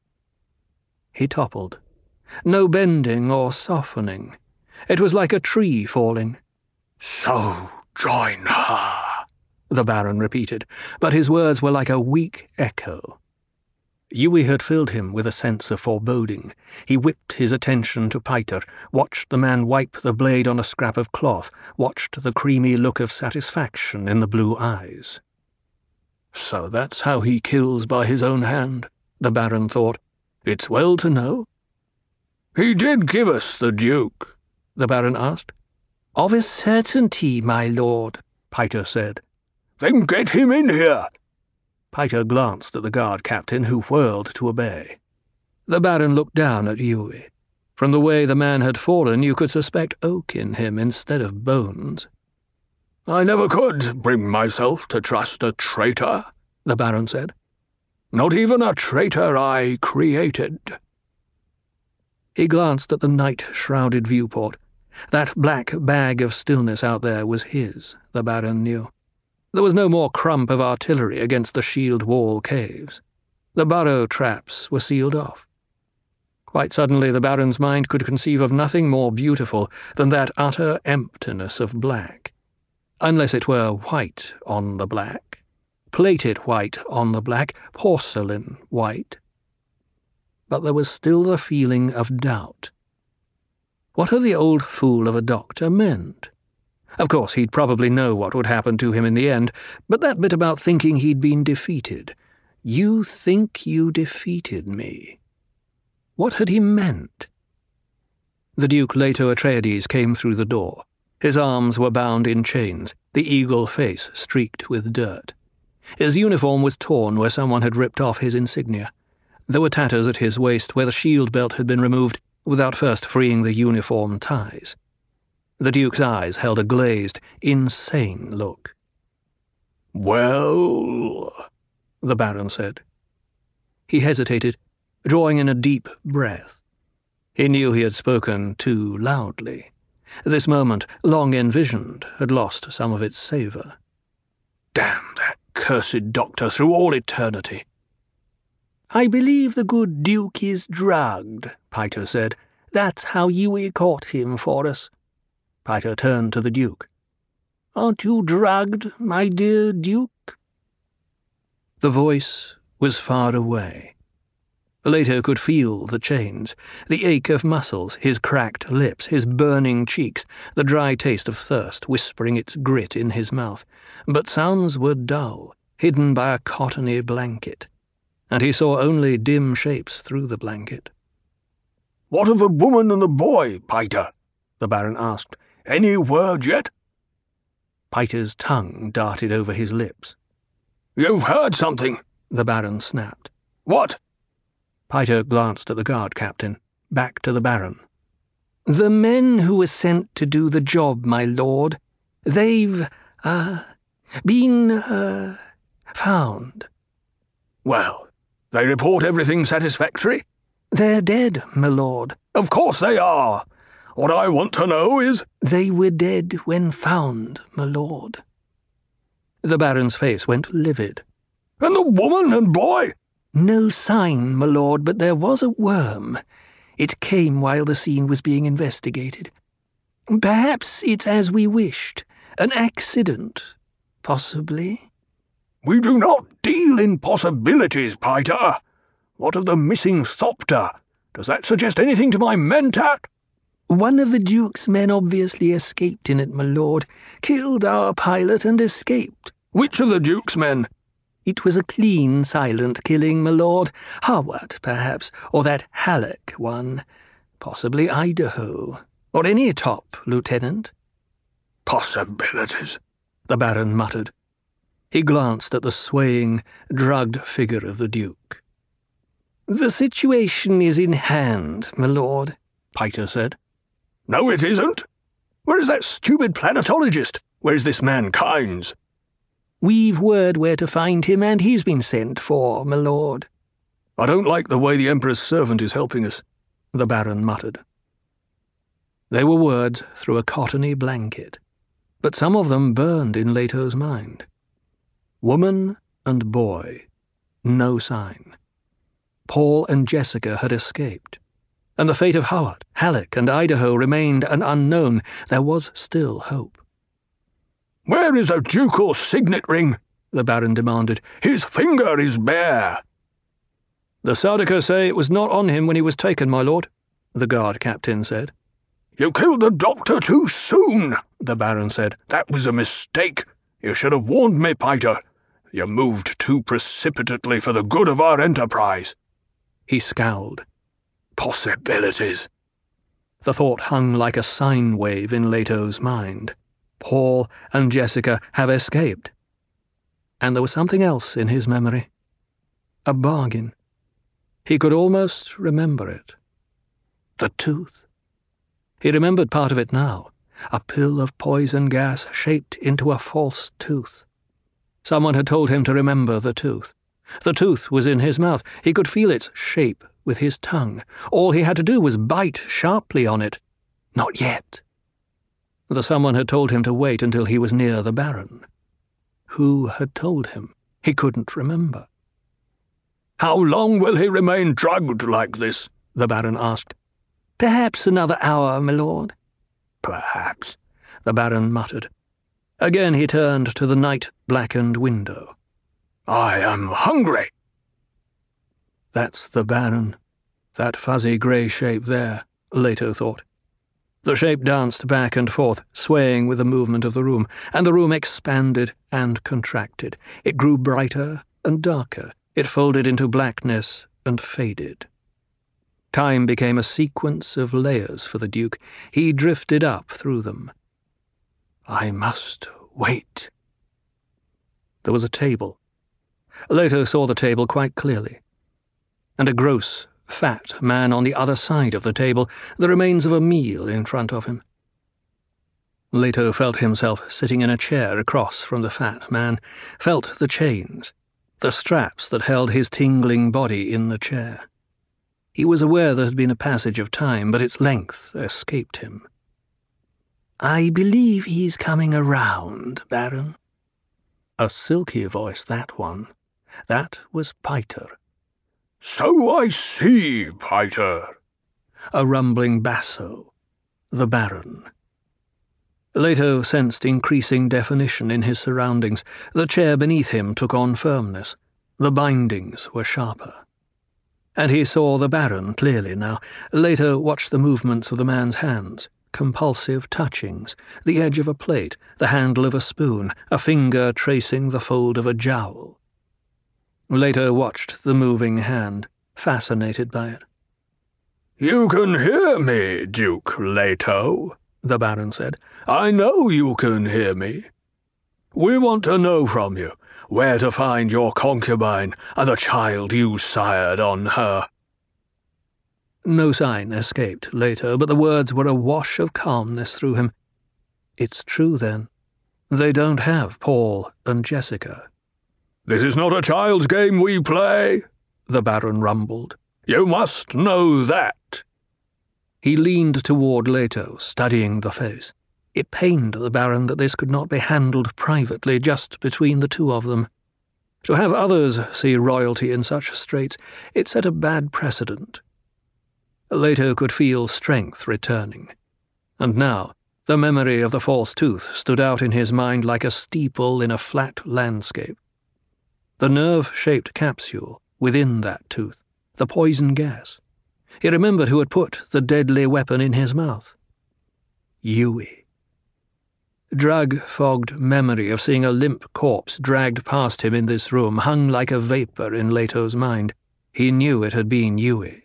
[SPEAKER 1] He toppled. No bending or softening. It was like a tree falling.
[SPEAKER 9] "So join her,"
[SPEAKER 1] the Baron repeated, but his words were like a weak echo. Yui had filled him with a sense of foreboding. He whipped his attention to Paiter, watched the man wipe the blade on a scrap of cloth, watched the creamy look of satisfaction in the blue eyes.
[SPEAKER 9] "So that's how he kills by his own hand," the Baron thought. "It's well to know." "He did give us the Duke?" the Baron asked.
[SPEAKER 1] "Of a certainty, my lord," Paiter said.
[SPEAKER 9] "Then get him in here."
[SPEAKER 1] Paiter glanced at the guard captain, who whirled to obey. The Baron looked down at Yui. From the way the man had fallen, you could suspect oak in him instead of bones.
[SPEAKER 9] "I never could bring myself to trust a traitor," the Baron said. "Not even a traitor I created."
[SPEAKER 1] He glanced at the night-shrouded viewport. That black bag of stillness out there was his, the Baron knew. There was no more crump of artillery against the shield wall caves. The burrow traps were sealed off. Quite suddenly the Baron's mind could conceive of nothing more beautiful than that utter emptiness of black. Unless it were white on the black, plated white on the black, porcelain white. But there was still the feeling of doubt. What had the old fool of a doctor meant? Of course, he'd probably know what would happen to him in the end, but that bit about thinking he'd been defeated. You think you defeated me. What had he meant? The Duke Leto Atreides came through the door. His arms were bound in chains, the eagle face streaked with dirt. His uniform was torn where someone had ripped off his insignia. There were tatters at his waist where the shield belt had been removed without first freeing the uniform ties. The Duke's eyes held a glazed, insane look.
[SPEAKER 9] "Well," the Baron said.
[SPEAKER 1] He hesitated, drawing in a deep breath. He knew he had spoken too loudly. This moment, long envisioned, had lost some of its savour.
[SPEAKER 9] "Damn that cursed doctor through all eternity."
[SPEAKER 1] "I believe the good Duke is drugged," Paiter said. "That's how Yui caught him for us." Paiter turned to the Duke. "Aren't you drugged, my dear Duke?" The voice was far away. Leto could feel the chains, the ache of muscles, his cracked lips, his burning cheeks, the dry taste of thirst whispering its grit in his mouth. But sounds were dull, hidden by a cottony blanket, and he saw only dim shapes through the blanket.
[SPEAKER 9] "What of the woman and the boy, Paiter?" the Baron asked. "Any word yet?"
[SPEAKER 1] Paiter's tongue darted over his lips.
[SPEAKER 9] "You've heard something," the Baron snapped. "What?"
[SPEAKER 1] Paiter glanced at the guard captain, back to the Baron. "The men who were sent to do the job, my lord, they've, uh, been, uh, found."
[SPEAKER 9] "Well, they report everything satisfactory?"
[SPEAKER 1] "They're dead, my lord."
[SPEAKER 9] "Of course they are. What I want to know is—"
[SPEAKER 1] "They were dead when found, my lord." The Baron's face went livid.
[SPEAKER 9] "And the woman and boy?"
[SPEAKER 1] "No sign, my lord, but there was a worm. It came while the scene was being investigated. Perhaps it's as we wished. An accident, possibly."
[SPEAKER 9] "We do not deal in possibilities, Paiter. What of the missing Thopter? Does that suggest anything to my mentat?"
[SPEAKER 1] "One of the Duke's men obviously escaped in it, my lord. Killed our pilot and escaped."
[SPEAKER 9] "Which of the Duke's men?"
[SPEAKER 1] "It was a clean, silent killing, my lord. Harward, perhaps, or that Halleck one. Possibly Idaho, or any top lieutenant."
[SPEAKER 9] "Possibilities,"
[SPEAKER 1] the Baron muttered. He glanced at the swaying, drugged figure of the Duke. The situation is in hand, my lord, Piter said.
[SPEAKER 9] No, it isn't. Where is that stupid planetologist? Where is this man Kynes?
[SPEAKER 1] We've word where to find him, and he's been sent for, my lord.
[SPEAKER 9] I don't like the way the Emperor's servant is helping us, the Baron muttered.
[SPEAKER 1] They were words through a cottony blanket, but some of them burned in Leto's mind. Woman and boy, no sign. Paul and Jessica had escaped, and the fate of Howard, Halleck, and Idaho remained an unknown. There was still hope.
[SPEAKER 9] Where is the ducal signet ring? The Baron demanded. His finger is bare.
[SPEAKER 1] The Sardaukar say it was not on him when he was taken, my lord, the guard captain said.
[SPEAKER 9] You killed the doctor too soon, the Baron said. That was a mistake. You should have warned me, Piter. You moved too precipitately for the good of our enterprise.
[SPEAKER 1] He scowled.
[SPEAKER 9] Possibilities.
[SPEAKER 1] The thought hung like a sine wave in Leto's mind. Paul and Jessica have escaped. And there was something else in his memory. A bargain. He could almost remember it. The tooth. He remembered part of it now. A pill of poison gas shaped into a false tooth. Someone had told him to remember the tooth. The tooth was in his mouth. He could feel its shape with his tongue. All he had to do was bite sharply on it. Not yet. The someone had told him to wait until he was near the Baron. Who had told him? He couldn't remember.
[SPEAKER 9] How long will he remain drugged like this? The Baron asked.
[SPEAKER 1] Perhaps another hour, my lord.
[SPEAKER 9] Perhaps,
[SPEAKER 1] the Baron muttered. Again he turned to the night-blackened window.
[SPEAKER 9] I am hungry.
[SPEAKER 1] That's the Baron, that fuzzy grey shape there, Leto thought. The shape danced back and forth, swaying with the movement of the room, and the room expanded and contracted. It grew brighter and darker. It folded into blackness and faded. Time became a sequence of layers for the Duke. He drifted up through them. I must wait. There was a table. Leto saw the table quite clearly, and a gross, fat man on the other side of the table, the remains of a meal in front of him. Leto felt himself sitting in a chair across from the fat man, felt the chains, the straps that held his tingling body in the chair. He was aware there had been a passage of time, but its length escaped him. I believe he's coming around, Baron. A silky voice, that one. That was Piter.
[SPEAKER 9] So I see, Piter.
[SPEAKER 1] A rumbling basso. The Baron. Leto sensed increasing definition in his surroundings. The chair beneath him took on firmness. The bindings were sharper. And he saw the Baron clearly now. Leto watched the movements of the man's hands, compulsive touchings, the edge of a plate, the handle of a spoon, a finger tracing the fold of a jowl. Leto watched the moving hand, fascinated by it.
[SPEAKER 9] You can hear me, Duke Leto, the Baron said. I know you can hear me. We want to know from you where to find your concubine and the child you sired on her.
[SPEAKER 1] No sign escaped Leto, but the words were a wash of calmness through him. It's true, then. They don't have Paul and Jessica.
[SPEAKER 9] This is not a child's game we play, the Baron rumbled. You must know that.
[SPEAKER 1] He leaned toward Leto, studying the face. It pained the Baron that this could not be handled privately, just between the two of them. To have others see royalty in such straits, it set a bad precedent. Leto could feel strength returning. And now, the memory of the false tooth stood out in his mind like a steeple in a flat landscape. The nerve-shaped capsule within that tooth, the poison gas. He remembered who had put the deadly weapon in his mouth. Yui. Drug-fogged memory of seeing a limp corpse dragged past him in this room hung like a vapor in Leto's mind. He knew it had been Yui.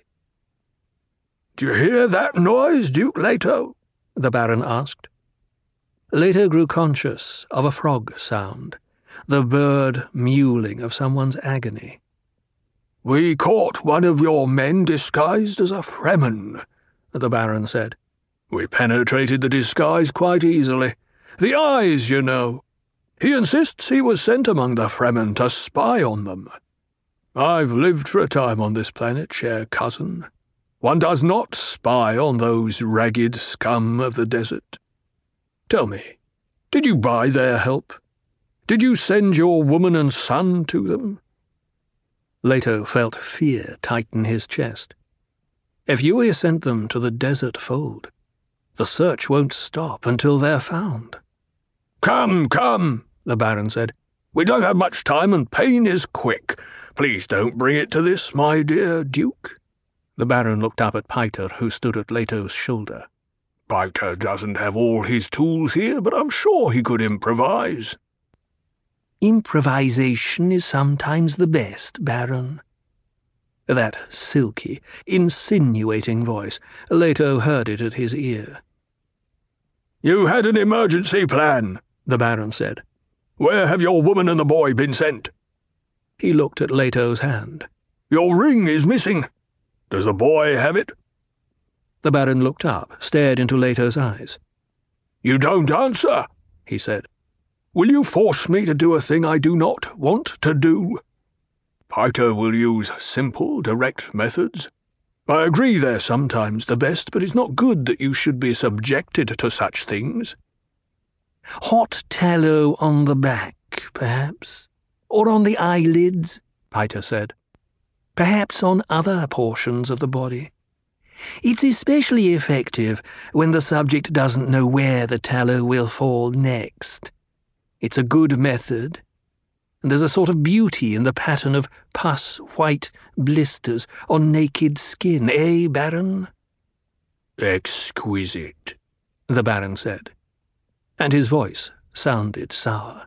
[SPEAKER 9] Do you hear that noise, Duke Leto? The Baron asked.
[SPEAKER 1] Leto grew conscious of a frog sound, the bird mewling of someone's agony.
[SPEAKER 9] We caught one of your men disguised as a Fremen, the Baron said. We penetrated the disguise quite easily. The eyes, you know. He insists he was sent among the Fremen to spy on them. I've lived for a time on this planet, cher cousin. One does not spy on those ragged scum of the desert. Tell me, did you buy their help? Did you send your woman and son to them?
[SPEAKER 1] Leto felt fear tighten his chest. If Yueh sent them to the desert fold, the search won't stop until they're found.
[SPEAKER 9] Come, come, the Baron said. We don't have much time and pain is quick. Please don't bring it to this, my dear Duke.
[SPEAKER 1] The Baron looked up at Piter, who stood at Leto's shoulder.
[SPEAKER 9] Piter doesn't have all his tools here, but I'm sure he could improvise.
[SPEAKER 1] Improvisation is sometimes the best, Baron. That silky, insinuating voice, Leto heard it at his ear.
[SPEAKER 9] You had an emergency plan, the Baron said. Where have your woman and the boy been sent?
[SPEAKER 1] He looked at Leto's hand.
[SPEAKER 9] Your ring is missing. Does the boy have it?
[SPEAKER 1] The Baron looked up, stared into Leto's eyes.
[SPEAKER 9] You don't answer, he said. Will you force me to do a thing I do not want to do? Piter will use simple, direct methods. I agree they're sometimes the best, but it's not good that you should be subjected to such things.
[SPEAKER 1] Hot tallow on the back, perhaps? Or on the eyelids, Piter said. Perhaps on other portions of the body. It's especially effective when the subject doesn't know where the tallow will fall next. It's a good method, and there's a sort of beauty in the pattern of pus-white blisters on naked skin, eh, Baron?
[SPEAKER 9] Exquisite,
[SPEAKER 1] the Baron said, and his voice sounded sour.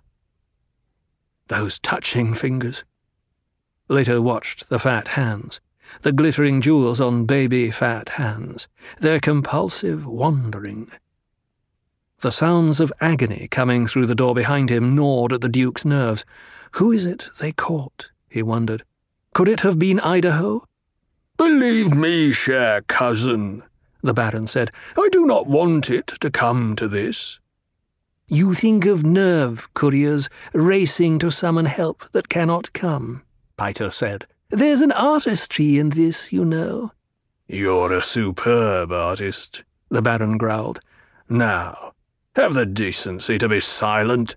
[SPEAKER 1] Those touching fingers. Leto watched the fat hands, the glittering jewels on baby fat hands, their compulsive wandering. The sounds of agony coming through the door behind him gnawed at the Duke's nerves. Who is it they caught, he wondered. Could it have been Idaho?
[SPEAKER 9] Believe me, cher cousin, the Baron said, I do not want it to come to this.
[SPEAKER 1] You think of nerve couriers racing to summon help that cannot come, Piter said. There's an artistry in this, you know.
[SPEAKER 9] You're a superb artist, the Baron growled. Now, have the decency to be silent.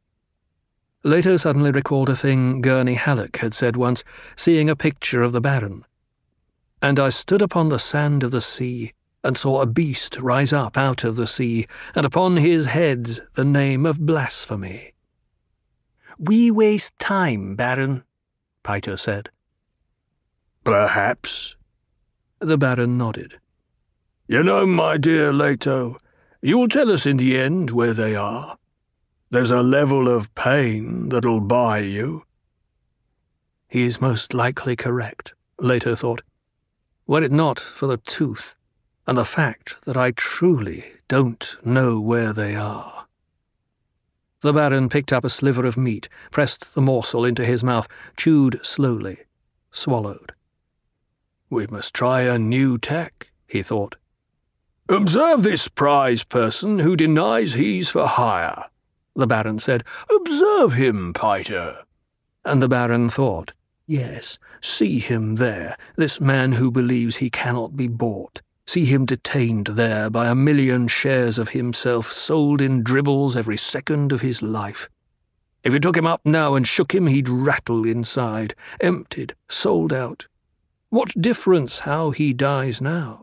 [SPEAKER 1] Leto suddenly recalled a thing Gurney Halleck had said once, seeing a picture of the Baron. And I stood upon the sand of the sea, and saw a beast rise up out of the sea, and upon his heads the name of blasphemy. We waste time, Baron, Piter said.
[SPEAKER 9] Perhaps.
[SPEAKER 1] The Baron nodded.
[SPEAKER 9] You know, my dear Leto, you'll tell us in the end where they are. There's a level of pain that'll buy you.
[SPEAKER 1] He is most likely correct, Leto thought, were it not for the tooth, and the fact that I truly don't know where they are. The Baron picked up a sliver of meat, pressed the morsel into his mouth, chewed slowly, swallowed.
[SPEAKER 9] We must try a new tack, he thought. Observe this prize person who denies he's for hire, the Baron said. Observe him, Piter.
[SPEAKER 1] And the Baron thought, yes, see him there, this man who believes he cannot be bought. See him detained there by a million shares of himself sold in dribbles every second of his life. If you took him up now and shook him, he'd rattle inside, emptied, sold out. What difference how he dies now?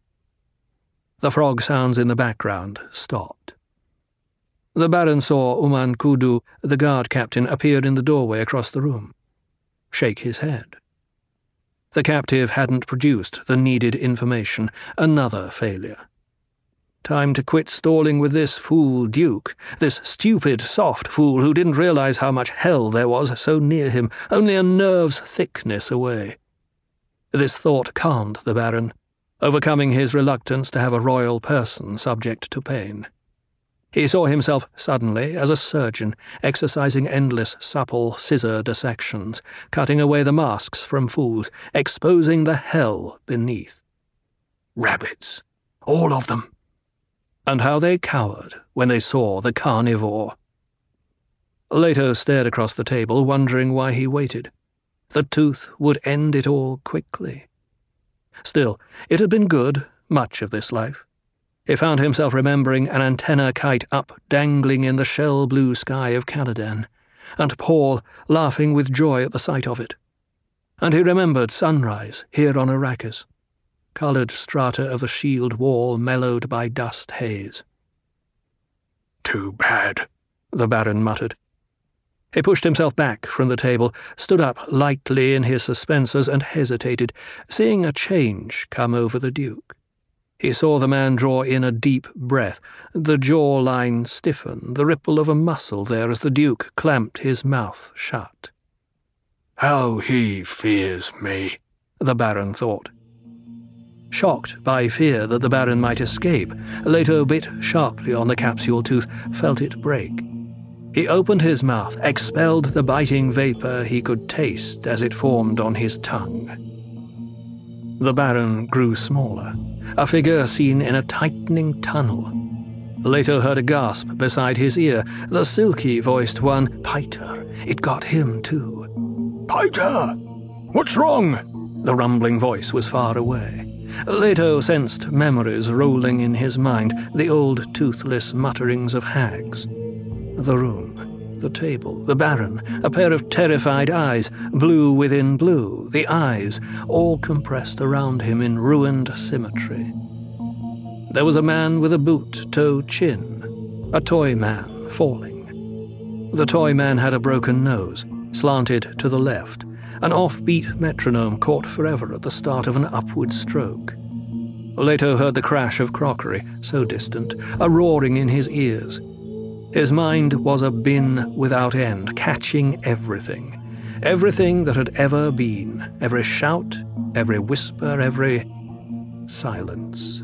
[SPEAKER 1] The frog sounds in the background stopped. The Baron saw Uman Kudu, the guard captain, appear in the doorway across the room. Shake his head. The captive hadn't produced the needed information. Another failure. Time to quit stalling with this fool Duke, this stupid, soft fool who didn't realize how much hell there was so near him, only a nerve's thickness away. This thought calmed the Baron, overcoming his reluctance to have a royal person subject to pain. He saw himself suddenly as a surgeon, exercising endless supple scissor dissections, cutting away the masks from fools, exposing the hell beneath. Rabbits, all of them. And how they cowered when they saw the carnivore. Leto stared across the table, wondering why he waited. The tooth would end it all quickly. Still, it had been good, much of this life. He found himself remembering an antenna kite up dangling in the shell-blue sky of Caladan, and Paul laughing with joy at the sight of it. And he remembered sunrise here on Arrakis, coloured strata of the shield wall mellowed by dust haze.
[SPEAKER 9] Too bad,
[SPEAKER 1] the Baron muttered. He pushed himself back from the table, stood up lightly in his suspensors, and hesitated, seeing a change come over the Duke. He saw the man draw in a deep breath, the jawline stiffen, the ripple of a muscle there as the Duke clamped his mouth shut.
[SPEAKER 9] How he fears me,
[SPEAKER 1] the Baron thought. Shocked by fear that the Baron might escape, Leto bit sharply on the capsule tooth, felt it break. He opened his mouth, expelled the biting vapour he could taste as it formed on his tongue. The Baron grew smaller, a figure seen in a tightening tunnel. Leto heard a gasp beside his ear, the silky-voiced one, Piter. It got him, too.
[SPEAKER 9] Piter! What's wrong?
[SPEAKER 1] The rumbling voice was far away. Leto sensed memories rolling in his mind, the old toothless mutterings of hags. The room, the table, the Baron, a pair of terrified eyes, blue within blue, the eyes, all compressed around him in ruined symmetry. There was a man with a boot-toe chin, a toy man falling. The toy man had a broken nose, slanted to the left, an offbeat metronome caught forever at the start of an upward stroke. Leto heard the crash of crockery, so distant, a roaring in his ears. His mind was a bin without end, catching everything. Everything that had ever been, every shout, every whisper, every silence.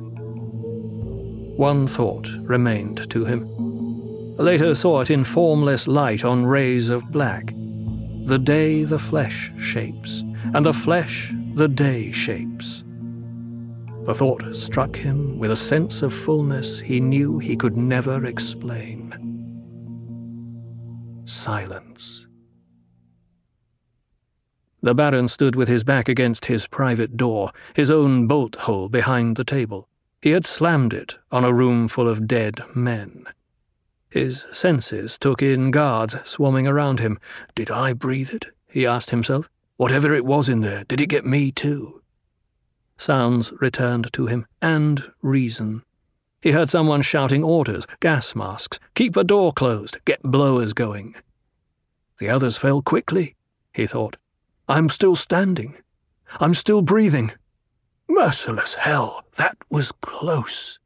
[SPEAKER 1] One thought remained to him. Leto saw it in formless light on rays of black. The day the flesh shapes, and the flesh the day shapes. The thought struck him with a sense of fullness he knew he could never explain. Silence. The Baron stood with his back against his private door, his own bolt hole behind the table. He had slammed it on a room full of dead men. His senses took in guards swarming around him. Did I breathe it? He asked himself. Whatever it was in there, did it get me too? Sounds returned to him, and reason. He heard someone shouting orders, gas masks, keep a door closed, get blowers going. The others fell quickly, he thought. I'm still standing. I'm still breathing. Merciless hell, that was close.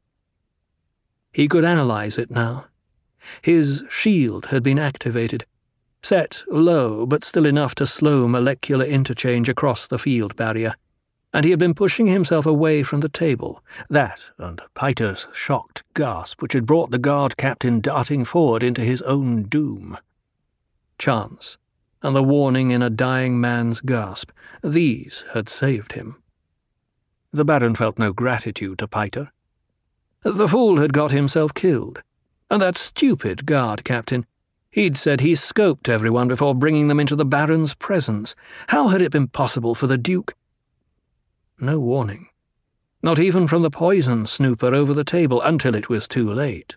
[SPEAKER 1] He could analyze it now. His shield had been activated, set low but still enough to slow molecular interchange across the field barrier, and he had been pushing himself away from the table, that and Piter's shocked gasp which had brought the guard captain darting forward into his own doom. Chance, and the warning in a dying man's gasp, these had saved him. The Baron felt no gratitude to Piter. The fool had got himself killed, and that stupid guard captain, he'd said he scoped everyone before bringing them into the Baron's presence. How had it been possible for the Duke? No warning. Not even from the poison snooper over the table until it was too late.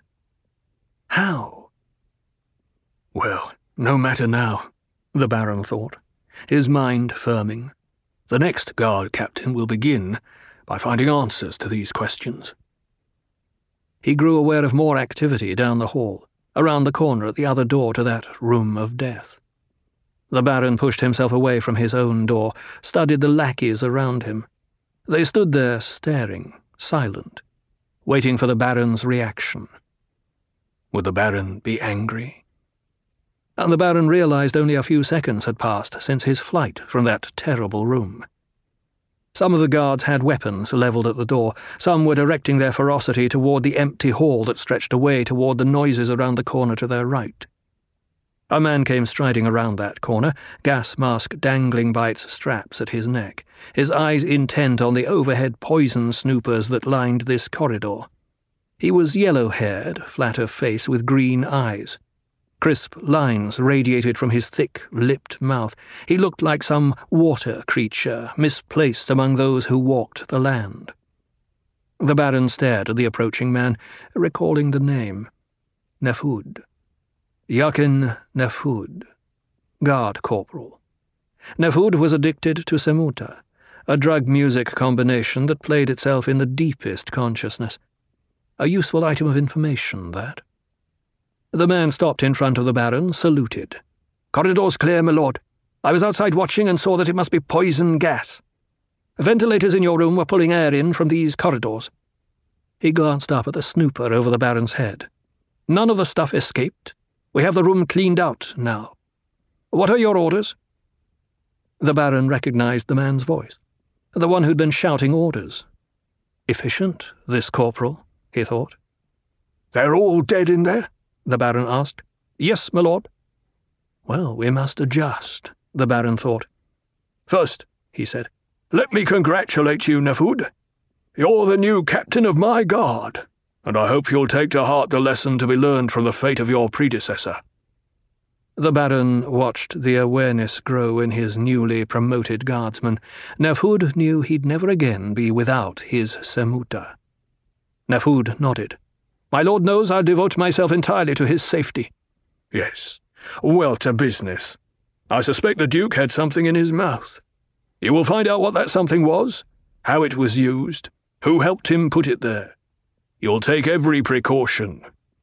[SPEAKER 1] How? Well, no matter now, the Baron thought, his mind firming. The next guard captain will begin by finding answers to these questions. He grew aware of more activity down the hall, around the corner at the other door to that room of death. The Baron pushed himself away from his own door, studied the lackeys around him. They stood there staring, silent, waiting for the Baron's reaction. Would the Baron be angry? And the Baron realized only a few seconds had passed since his flight from that terrible room. Some of the guards had weapons levelled at the door. Some were directing their ferocity toward the empty hall that stretched away toward the noises around the corner to their right. A man came striding around that corner, gas mask dangling by its straps at his neck, his eyes intent on the overhead poison snoopers that lined this corridor. He was yellow-haired, flat of face, with green eyes. Crisp lines radiated from his thick-lipped mouth. He looked like some water creature, misplaced among those who walked the land. The Baron stared at the approaching man, recalling the name. Nefud. Yakin Nefud, guard corporal. Nefud was addicted to Semuta, a drug-music combination that played itself in the deepest consciousness. A useful item of information, that. The man stopped in front of the Baron, saluted. "Corridor's clear, my lord. I was outside watching and saw that it must be poison gas. Ventilators in your room were pulling air in from these corridors." He glanced up at the snooper over the Baron's head. "None of the stuff escaped. We have the room cleaned out now. What are your orders?" The Baron recognized the man's voice, the one who'd been shouting orders. Efficient, this corporal, he thought. "They're all dead in there?" the Baron asked. "Yes, my lord." Well, we must adjust, the Baron thought. "First," he said, "let me congratulate you, Nefud. You're the new captain of my guard, and I hope you'll take to heart the lesson to be learned from the fate of your predecessor." The Baron watched the awareness grow in his newly promoted guardsman. Nefud knew he'd never again be without his Semuta. Nefud nodded. "My lord knows I'll devote myself entirely to his safety." "Yes. Well, to business. I suspect the Duke had something in his mouth. You will find out what that something was, how it was used, who helped him put it there. You'll take every precaution."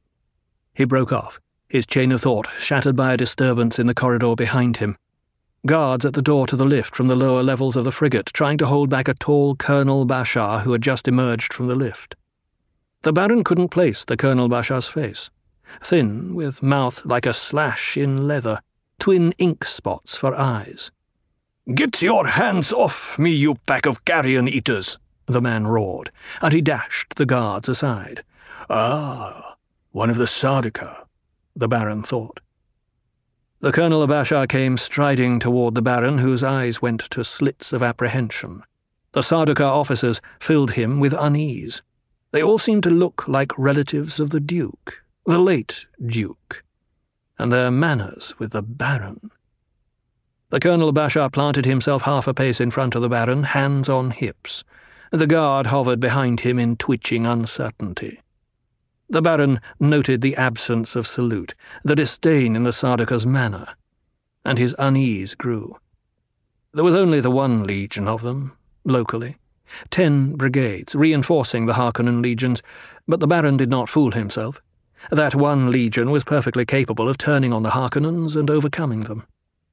[SPEAKER 1] He broke off, his chain of thought shattered by a disturbance in the corridor behind him. Guards at the door to the lift from the lower levels of the frigate trying to hold back a tall Colonel Bashar who had just emerged from the lift. The Baron couldn't place the Colonel Bashar's face. Thin, with mouth like a slash in leather, twin ink spots for eyes. "Get your hands off me, you pack of carrion eaters!" the man roared, and he dashed the guards aside. "Ah, one of the Sardaukar," the Baron thought. The Colonel Bashar came striding toward the Baron, whose eyes went to slits of apprehension. The Sardaukar officers filled him with unease. They all seemed to look like relatives of the Duke, the late Duke, and their manners with the Baron. The Colonel Bashar planted himself half a pace in front of the Baron, hands on hips. The guard hovered behind him in twitching uncertainty. The Baron noted the absence of salute, the disdain in the Sardaukar's manner, and his unease grew. There was only the one legion of them, locally. Ten brigades, reinforcing the Harkonnen legions, but the Baron did not fool himself. That one legion was perfectly capable of turning on the Harkonnens and overcoming them.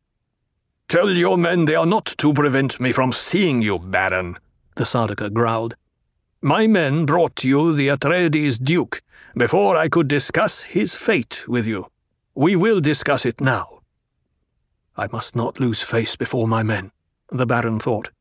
[SPEAKER 1] "Tell your men they are not to prevent me from seeing you, Baron," the Sardaukar growled. "My men brought you the Atreides Duke before I could discuss his fate with you. We will discuss it now." I must not lose face before my men, the Baron thought.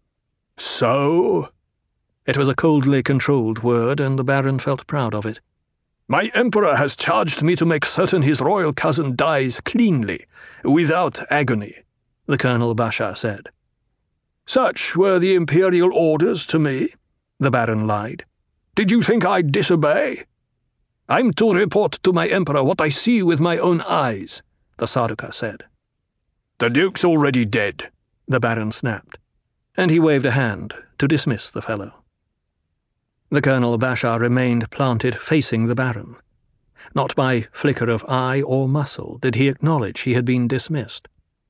[SPEAKER 1] "So?" It was a coldly controlled word, and the Baron felt proud of it. "My Emperor has charged me to make certain his royal cousin dies cleanly, without agony," the Colonel Bashar said. "Such were the imperial orders to me," the Baron lied. "Did you think I'd disobey?" "I'm to report to my Emperor what I see with my own eyes," the Sardaukar said. "The Duke's already dead," the Baron snapped, and he waved a hand to dismiss the fellow. The Colonel Bashar remained planted facing the Baron. Not by flicker of eye or muscle did he acknowledge he had been dismissed.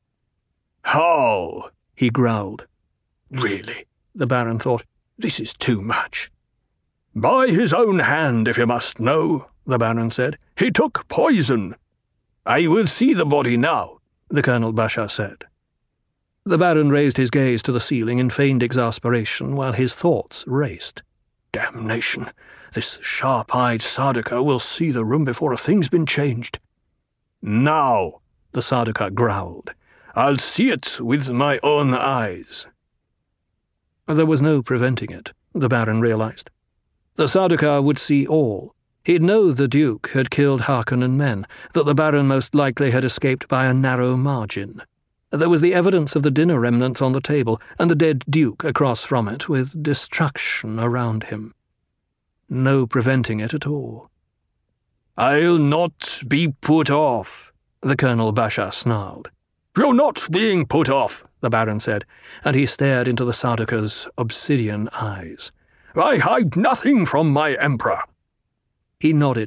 [SPEAKER 1] "How?" he growled. "Really," the Baron thought, "this is too much." "By his own hand, if you must know," the Baron said. "He took poison." "I will see the body now," the Colonel Bashar said. The Baron raised his gaze to the ceiling in feigned exasperation while his thoughts raced. Damnation! This sharp-eyed Sardaukar will see the room before a thing's been changed. "Now," the Sardaukar growled. "I'll see it with my own eyes." There was no preventing it, the Baron realized. The Sardaukar would see all. He'd know the Duke had killed Harkonnen men, that the Baron most likely had escaped by a narrow margin. There was the evidence of the dinner remnants on the table, and the dead Duke across from it, with destruction around him. No preventing it at all.
[SPEAKER 9] "I'll not be put off," the Colonel Basha snarled. "You're not being put off," the Baron said, and he stared into the Sardaukar's obsidian eyes. "I hide nothing from my Emperor."
[SPEAKER 1] He nodded.